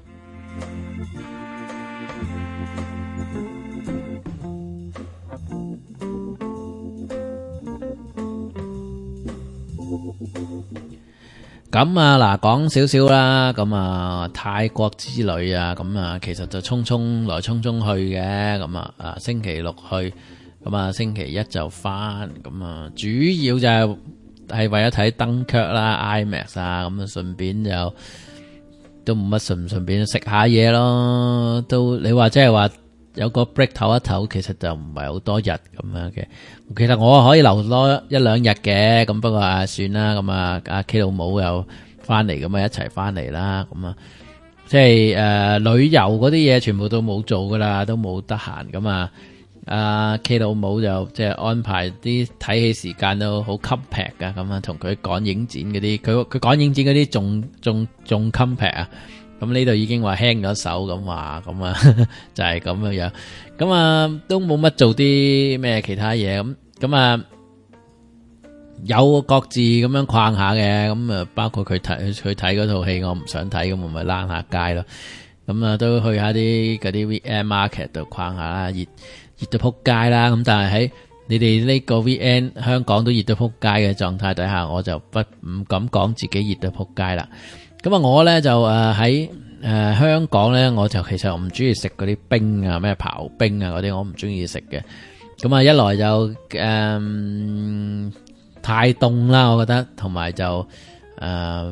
咁啊嗱，講少少啦，咁啊泰國之旅啊，咁啊其實就匆匆來匆匆去嘅，咁啊啊星期六去，咁啊星期一就翻，咁啊主要就係係為咗睇燈劇啦 ，IMAX 啊，咁啊順便就都冇乜順唔順便食下嘢咯，都你話即係話。有個 break 唞一唞，其實就唔係好多日咁樣嘅。其實我可以留多一兩日嘅，咁不過啊算啦。咁啊阿 K 老母又翻嚟，咁啊一齊翻嚟啦。咁啊即係誒、呃、旅遊嗰啲嘢全部都冇做噶啦，都冇得閒。咁啊阿 K 老母就即係安排啲睇戲時間都好 compact 噶。咁啊同佢趕影展嗰啲，佢佢趕影展嗰啲仲仲仲 compact 啊。咁呢度已經話輕咗手咁話，咁啊就係咁樣樣，咁啊都冇乜做啲咩其他嘢，咁咁啊有各自咁樣逛下嘅，咁啊包括佢睇佢睇嗰套戲，我唔想睇，咁我咪躝下街咯，咁啊都去下啲嗰啲 V N Market 度逛下啦，熱熱到撲街啦，咁但係喺你哋呢個 V N 香港都熱到撲街嘅狀態底下，我就不唔敢講自己熱到撲街啦。咁啊，我咧就誒喺誒香港咧，我就其實我唔中意食嗰啲冰啊，咩刨冰啊嗰啲，我唔中意食嘅。咁啊，一來就誒、呃、太凍啦，我覺得，同埋就誒、呃、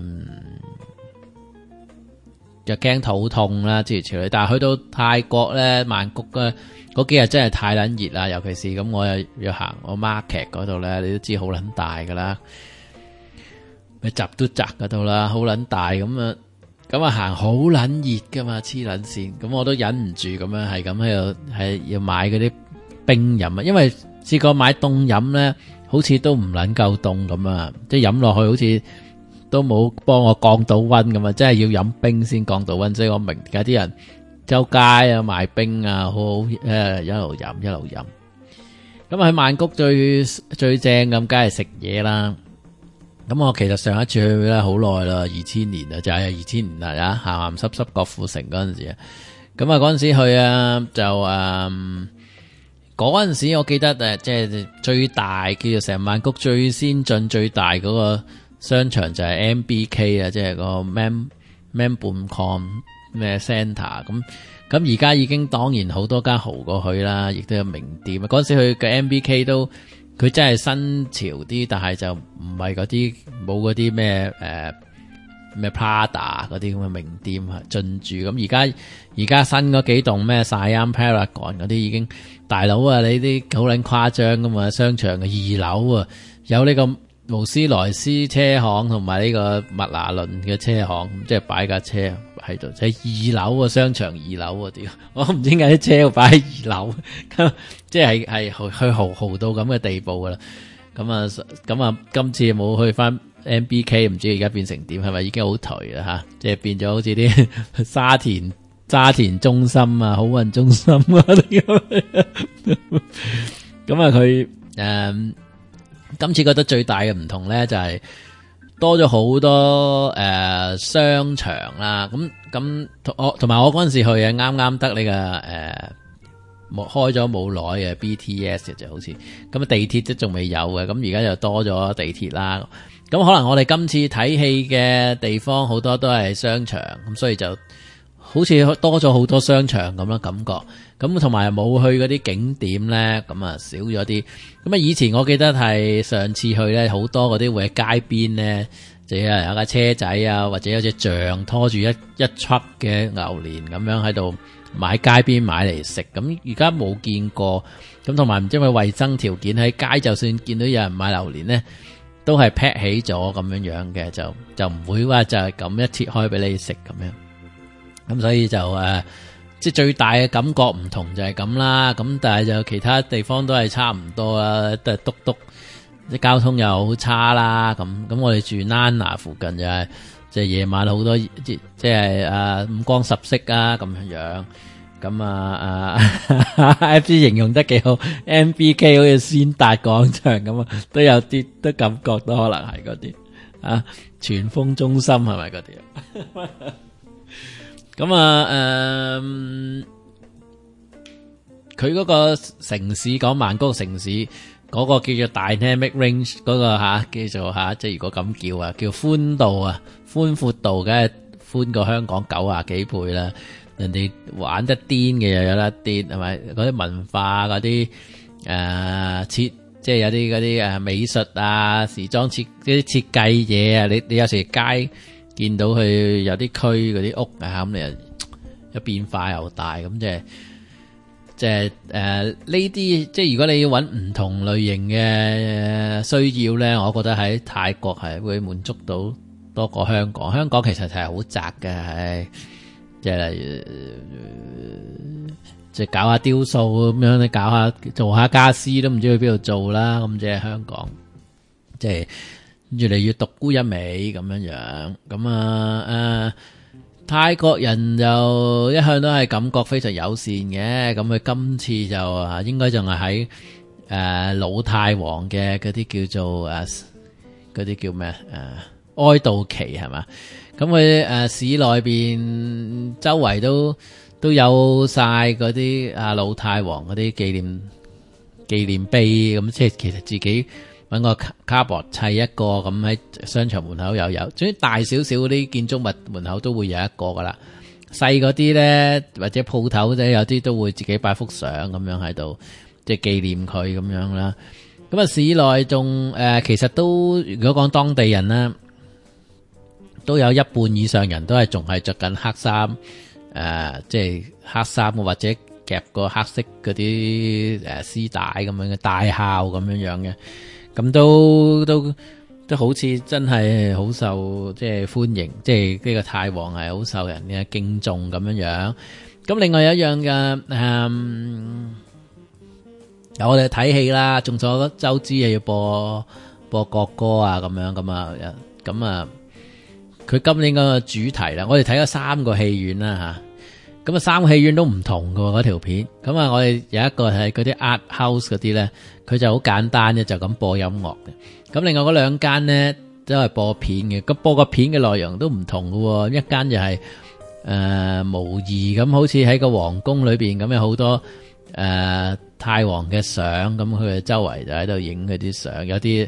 就驚肚痛啦，諸如此類。但係去到泰國咧，曼谷咧嗰幾日真係太撚熱啦，尤其是咁，我又要行我 market 嗰度咧，你都知好撚大噶啦。閘都窄嗰度啦，好撚大咁啊，咁啊行好撚熱噶嘛，黐撚線，咁我都忍唔住咁樣係咁喺度，係要買嗰啲冰飲啊，因為試過買凍飲咧，好似都唔撚夠凍咁啊，即係飲落去好似都冇幫我降到溫咁啊，真係要飲冰先降到溫，所以我明而家啲人周街啊賣冰啊，好好誒一路飲一路飲。咁喺曼谷最最正咁，梗係食嘢啦。咁我其實上一次去咧好耐啦，二千年啦，就係二千年啦，鹹鹹濕濕郭富城嗰陣時啊。咁啊嗰陣時去啊，就誒嗰陣時我記得誒，即係最大叫做成曼谷最先進最大嗰個商場就係 M B K 啊，即係個 Man Manbuncon 咩 Centre 咁。咁而家已經當然好多間豪過去啦，亦都有名店。嗰陣時去嘅 M B K 都佢真係新潮啲，但係就唔係嗰啲冇嗰啲咩誒咩 Prada 嗰啲咁嘅名店啊進駐。咁而家而家新嗰幾棟咩 Siam Paragon 嗰啲已經大佬啊，你啲好撚誇張噶嘛！商場嘅二樓啊，有呢個勞斯萊斯車行同埋呢個麥拿倫嘅車行，即係擺架車喺度，就係二樓啊，商場二樓啊，屌！我唔知點解啲車要擺喺二樓，即係係去豪豪到咁嘅地步噶啦。咁啊咁啊，今次冇去翻 M B K， 唔知而家變成點，係咪已經好頹啦吓？即係變咗好似啲沙田沙田中心啊、好運中心啊咁。咁啊，佢誒。今次覺得最大嘅唔同咧，就係多咗好多誒、呃、商場啦。咁咁我同埋我嗰陣時去嘅啱啱得呢個誒冇開咗冇耐嘅 B T S 嘅就好似咁，地鐵都仲未有嘅。咁而家就多咗地鐵啦。咁可能我哋今次睇戲嘅地方好多都係商場，咁所以就好似多咗好多商場咁樣感覺。咁同埋冇去嗰啲景點咧，咁啊少咗啲。咁啊以前我記得係上次去咧，好多嗰啲會喺街邊咧，就有有架車仔啊，或者有隻象拖住一一束嘅榴蓮咁樣喺度買街邊買嚟食。咁而家冇見過。咁同埋唔知因為衛生條件喺街，就算見到有人買榴蓮咧，都係 pack 起咗咁樣樣嘅，就就唔會話就係咁一切開俾你食咁樣。咁所以就誒。呃即係最大嘅感覺唔同就係咁啦，咁但係就其他地方都係差唔多啦，都係篤篤，啲交通又好差啦，咁咁我哋住 Nana 附近就係即係夜晚好多即即係啊五光十色啊咁樣樣，咁啊啊 F C 形容得幾好 ，M B K 好似先達廣場咁啊，都有啲都感覺到可能係嗰啲啊全豐中心係咪嗰啲啊？咁啊，誒、嗯，佢嗰個城市講曼谷城市嗰、那個叫做 Dynamic Range 嗰、那個吓、啊，叫做吓、啊，即係如果咁叫啊，叫寬度啊，寬闊度梗係寬過香港九啊幾倍啦。人哋玩得癲嘅又有得癲，係咪？嗰啲文化嗰啲誒設，即係有啲嗰啲誒美術啊、時裝設啲設計嘢啊，你你有時街。見到佢有啲區嗰啲屋啊，咁你又有變化又大，咁即係即係誒呢啲，即係如果你要揾唔同類型嘅需要咧，我覺得喺泰國係會滿足到多過香港。香港其實係好窄嘅，係即係例如即係搞下雕塑咁樣，你搞下做下家私都唔知去邊度做啦。咁即係香港，即係。越嚟越獨沽一味咁樣樣，咁啊誒、呃，泰國人就一向都係感覺非常友善嘅，咁佢今次就啊應該仲係喺誒老泰王嘅嗰啲叫做誒嗰啲叫咩誒、呃、哀悼期係嘛，咁佢誒市內邊周圍都都有晒嗰啲啊老泰王嗰啲紀念紀念碑，咁即係其實自己。搵個卡博砌一個咁喺商場門口又有，總之大少少嗰啲建築物門口都會有一個噶啦。細嗰啲咧或者鋪頭咧有啲都會自己擺幅相咁樣喺度，即係紀念佢咁樣啦。咁啊市內仲誒其實都如果講當地人咧，都有一半以上人都係仲係着緊黑衫，誒、呃、即係黑衫或者夾個黑色嗰啲誒絲帶咁樣嘅大孝咁樣樣嘅。咁都都都好似真係好受即係歡迎，即係呢個泰王係好受人嘅敬重咁樣樣。咁另外有一樣嘅，嗯，有我哋睇戲啦，眾所周知係要播播國歌啊，咁樣咁啊，咁啊，佢今年個主題啦，我哋睇咗三個戲院啦吓。咁啊，三個戲院都唔同㗎喎，嗰條片。咁啊，我哋有一個係嗰啲 art house 嗰啲咧，佢就好簡單嘅，就咁播音樂嘅。咁另外嗰兩間咧都係播片嘅。咁播個片嘅內容都唔同㗎喎，一間就係誒模擬咁，好似喺個皇宮裏邊咁，有好多誒、呃、泰王嘅相，咁佢周圍就喺度影佢啲相，有啲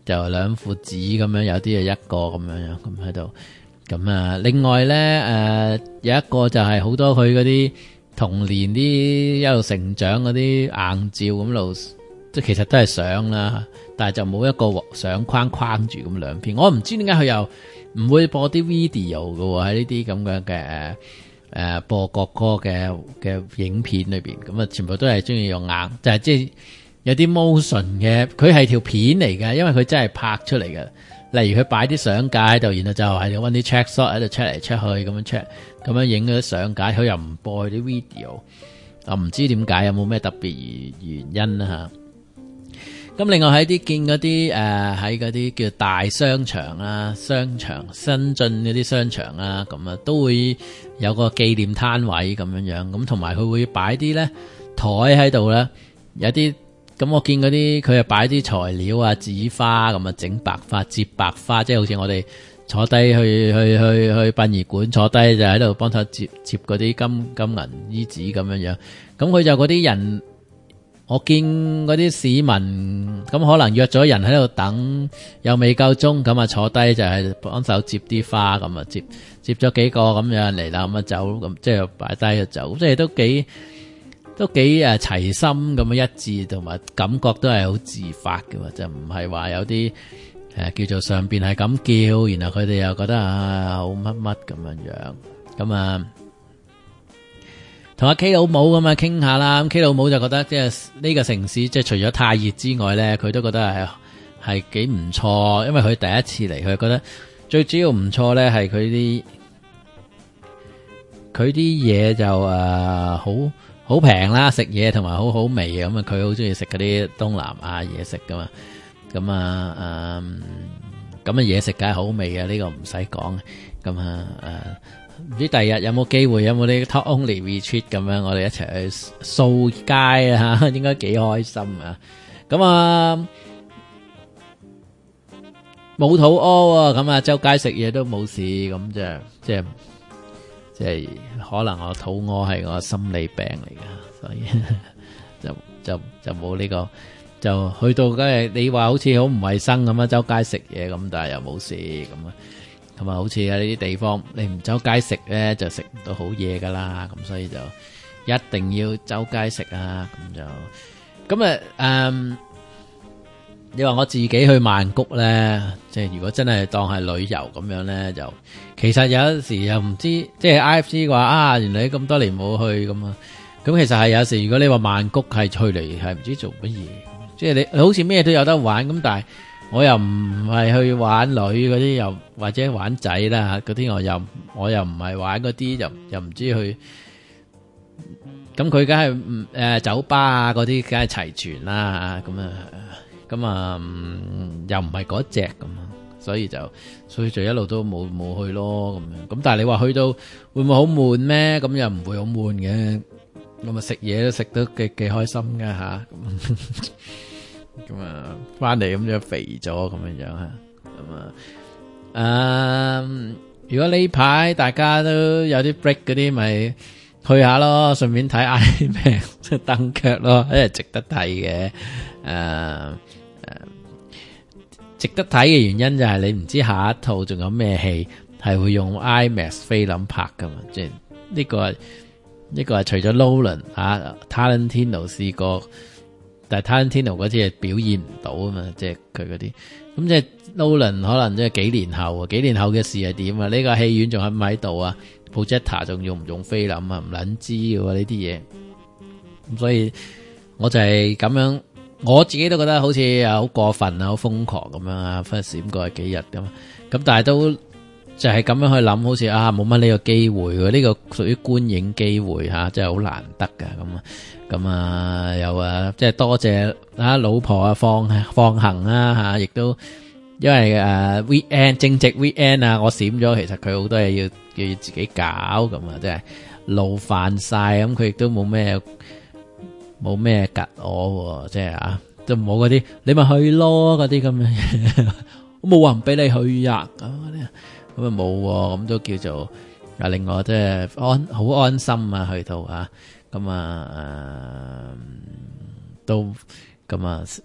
就兩父子咁樣，有啲係一個咁樣樣咁喺度。咁啊，另外咧誒、呃、有一個就係好多佢嗰啲童年啲一路成長嗰啲硬照咁路，即係其實都係相啦，但係就冇一個相框框住咁兩片。我唔知點解佢又唔會播啲 video 嘅喎，喺呢啲咁樣嘅誒播國歌嘅嘅影片裏邊，咁啊全部都係中意用硬，就係即係有啲 motion 嘅，佢係條片嚟嘅，因為佢真係拍出嚟嘅。例如佢擺啲相架喺度，然後就係揾啲 check shot 喺度 check 嚟 check 去咁樣 check，咁樣影嗰啲相架，佢又唔播啲 video，啊唔知點解有冇咩特別原因啦嚇。咁另外喺啲見嗰啲誒喺嗰啲叫大商場啊、商場新進嗰啲商場啊，咁啊都會有個紀念攤位咁樣樣，咁同埋佢會擺啲咧台喺度咧，有啲。咁我見嗰啲佢係擺啲材料啊、紙花咁啊，整白花、接白花，即係好似我哋坐低去去去去殯儀館坐低就喺度幫手接接嗰啲金金銀衣紙咁樣樣。咁佢就嗰啲人，我見嗰啲市民咁可能約咗人喺度等，又未夠鐘，咁啊坐低就係幫手接啲花，咁啊接接咗幾個咁樣嚟啦，咁啊走，咁即係擺低就走，即係都幾。都幾誒齊心咁樣一致，同埋感覺都係好自發嘅，就唔係話有啲誒、呃、叫做上邊係咁叫，然後佢哋又覺得啊好乜乜咁樣樣，咁啊同阿 K 老母咁啊傾下啦。咁 K 老母就覺得即係呢個城市即係除咗太熱之外咧，佢都覺得係係幾唔錯，因為佢第一次嚟，佢覺得最主要唔錯咧係佢啲佢啲嘢就誒好。呃好平啦，食嘢同埋好好味咁啊！佢好中意食嗰啲東南亞嘢食噶嘛，咁啊誒，咁啊嘢食梗係好味嘅，呢個唔使講。咁啊誒，唔知第日有冇機會有冇啲 talk only retreat 咁樣，我哋一齊去掃街啊嚇，應該幾開心啊！咁啊冇肚屙喎，咁啊周街食嘢都冇事，咁即係即係。即係可能我肚餓係我心理病嚟噶，所以就就就冇呢個，就去到梗係你話好似好唔衛生咁啊，周街食嘢咁，但係又冇事咁啊，同埋好似喺呢啲地方你唔周街食咧就食唔到好嘢噶啦，咁所以就一定要周街食啊，咁就咁啊誒。你話我自己去曼谷咧，即係如果真係當係旅遊咁樣咧，就其實有時又唔知，即係 I F C 話啊，原來你咁多年冇去咁啊，咁其實係有時如果你話曼谷係去嚟係唔知做乜嘢，即係你好似咩都有得玩，咁但係我又唔係去玩女嗰啲，又或者玩仔啦嗰啲，我又我又唔係玩嗰啲，又又唔知去，咁佢梗係誒酒吧啊嗰啲梗係齊全啦，咁啊。咁啊、嗯，又唔係嗰隻咁，所以就所以就一路都冇冇去咯咁樣。咁但係你話去到會唔會好悶咩？咁又唔會好悶嘅。咁啊食嘢都食得幾幾開心㗎吓。咁啊翻嚟咁就肥咗咁樣樣吓。咁啊，誒、嗯，如果呢排大家都有啲 break 嗰啲，咪去下咯，順便睇 IMAX 即係登腳咯，因為值得睇嘅。誒、呃。誒，值得睇嘅原因就係你唔知下一套仲有咩戲係會用 IMAX 菲林拍噶嘛？即係呢個係呢個係除咗 Nolan 啊 Tarantino 試過，但係 Tarantino 嗰啲係表現唔到啊嘛，即係佢嗰啲。咁即係 Nolan 可能即係幾年後，幾年後嘅事係點啊？呢個戲院仲喺唔喺度啊 ？Projector 仲用唔用菲林啊？唔撚知嘅呢啲嘢。咁所以我就係咁樣。我自己都覺得好似啊好過分啊，好瘋狂咁樣啊，忽閃過幾日咁，咁但係都就係咁樣去諗，好似啊冇乜呢個機會喎，呢個屬於觀影機會吓，真係好難得噶咁啊，咁啊又啊即係多謝啊老婆啊放放行啦吓，亦都因為誒 weekend 正值 weekend 啊，我閃咗，其實佢好多嘢要要自己搞咁啊，即係勞煩晒，咁佢亦都冇咩。冇咩吉我，即係啊，就冇嗰啲，你咪去咯嗰啲咁嘅嘢，我冇話唔俾你去呀咁嗰啲，咁啊冇，咁都叫做啊，另外即係安好安心啊，去到啊，咁啊誒，都咁啊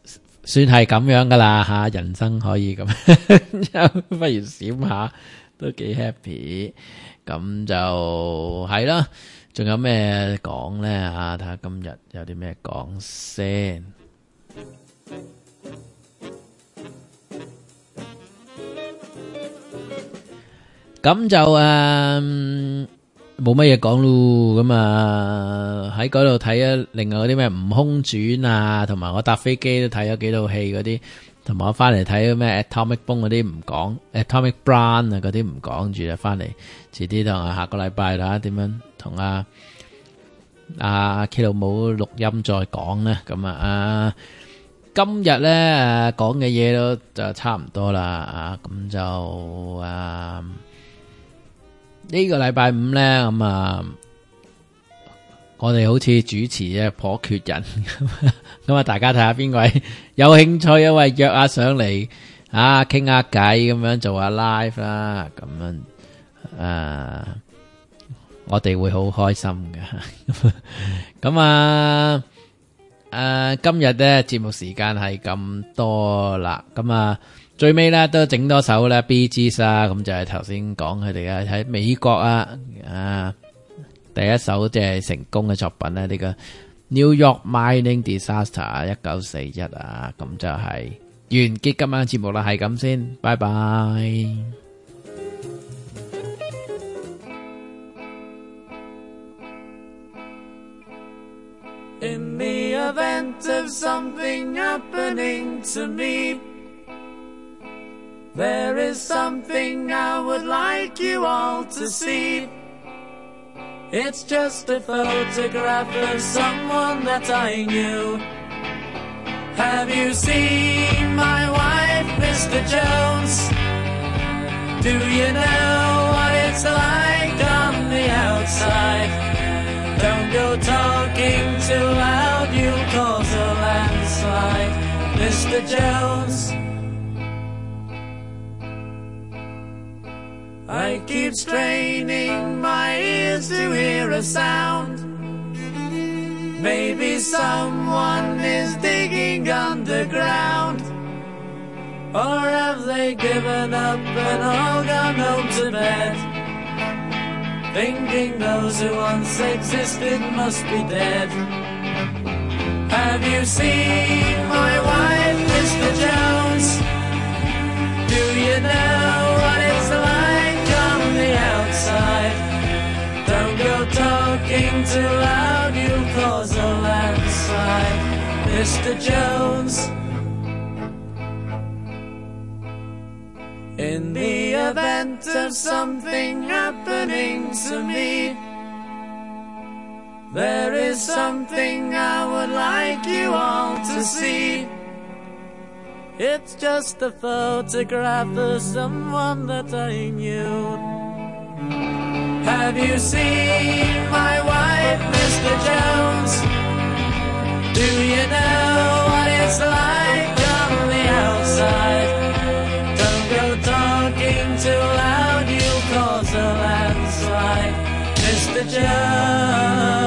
算係咁樣噶啦吓，人生可以咁，不如閃下都幾 happy。咁就係啦，仲有咩講咧啊？睇下今日有啲咩講先。咁就誒冇乜嘢講咯，咁啊喺嗰度睇咗另外嗰啲咩悟空傳啊，同埋我搭飛機都睇咗幾套戲嗰啲，同埋我翻嚟睇咩 Atomic Bomb 嗰啲唔講 ，Atomic Blonde 啊嗰啲唔講住啦，翻嚟遲啲同啊下個禮拜睇下點樣同阿阿 K 老母錄音再講咧，咁啊啊今日咧誒講嘅嘢都就差唔多啦啊，咁就誒。呢個禮拜五咧，咁啊，我哋好似主持啫，頗缺人，咁啊，大家睇下邊位有興趣，因為約下上嚟啊，傾下偈，咁樣做下 live 啦，咁樣誒，我哋會好開心嘅。咁啊，誒，今日咧節目時間係咁多啦，咁啊。最尾咧都整多首咧 Bee Gees 啊，咁就係頭先講佢哋嘅喺美國啊，啊第一首即係成功嘅作品咧，呢個 New York Mining Disaster 一九四一啊，咁就係完結今晚嘅節目啦，係咁先，拜拜。 In the event of something happening to me, there is something I would like you all to see. It's just a photograph of someone that I knew. Have you seen my wife, Mister Jones? Do you know what it's like on the outside? Don't go talking too loud, you'll cause a landslide, Mister Jones. I keep straining my ears to hear a sound. Maybe someone is digging underground. Or have they given up and all gone home to bed, thinking those who once existed must be dead? Have you seen my wife, Mister Jones? Do you know what it's like on the outside? Don't go talking too loud, you'll cause a landslide, Mister Jones. In the event of something happening to me, there is something I would like you all to see. It's just a photograph of someone that I knew. Have you seen my wife, Mister Jones? Do you know what it's like on the outside? Don't go talking too loud, you'll cause a landslide, Mister Jones.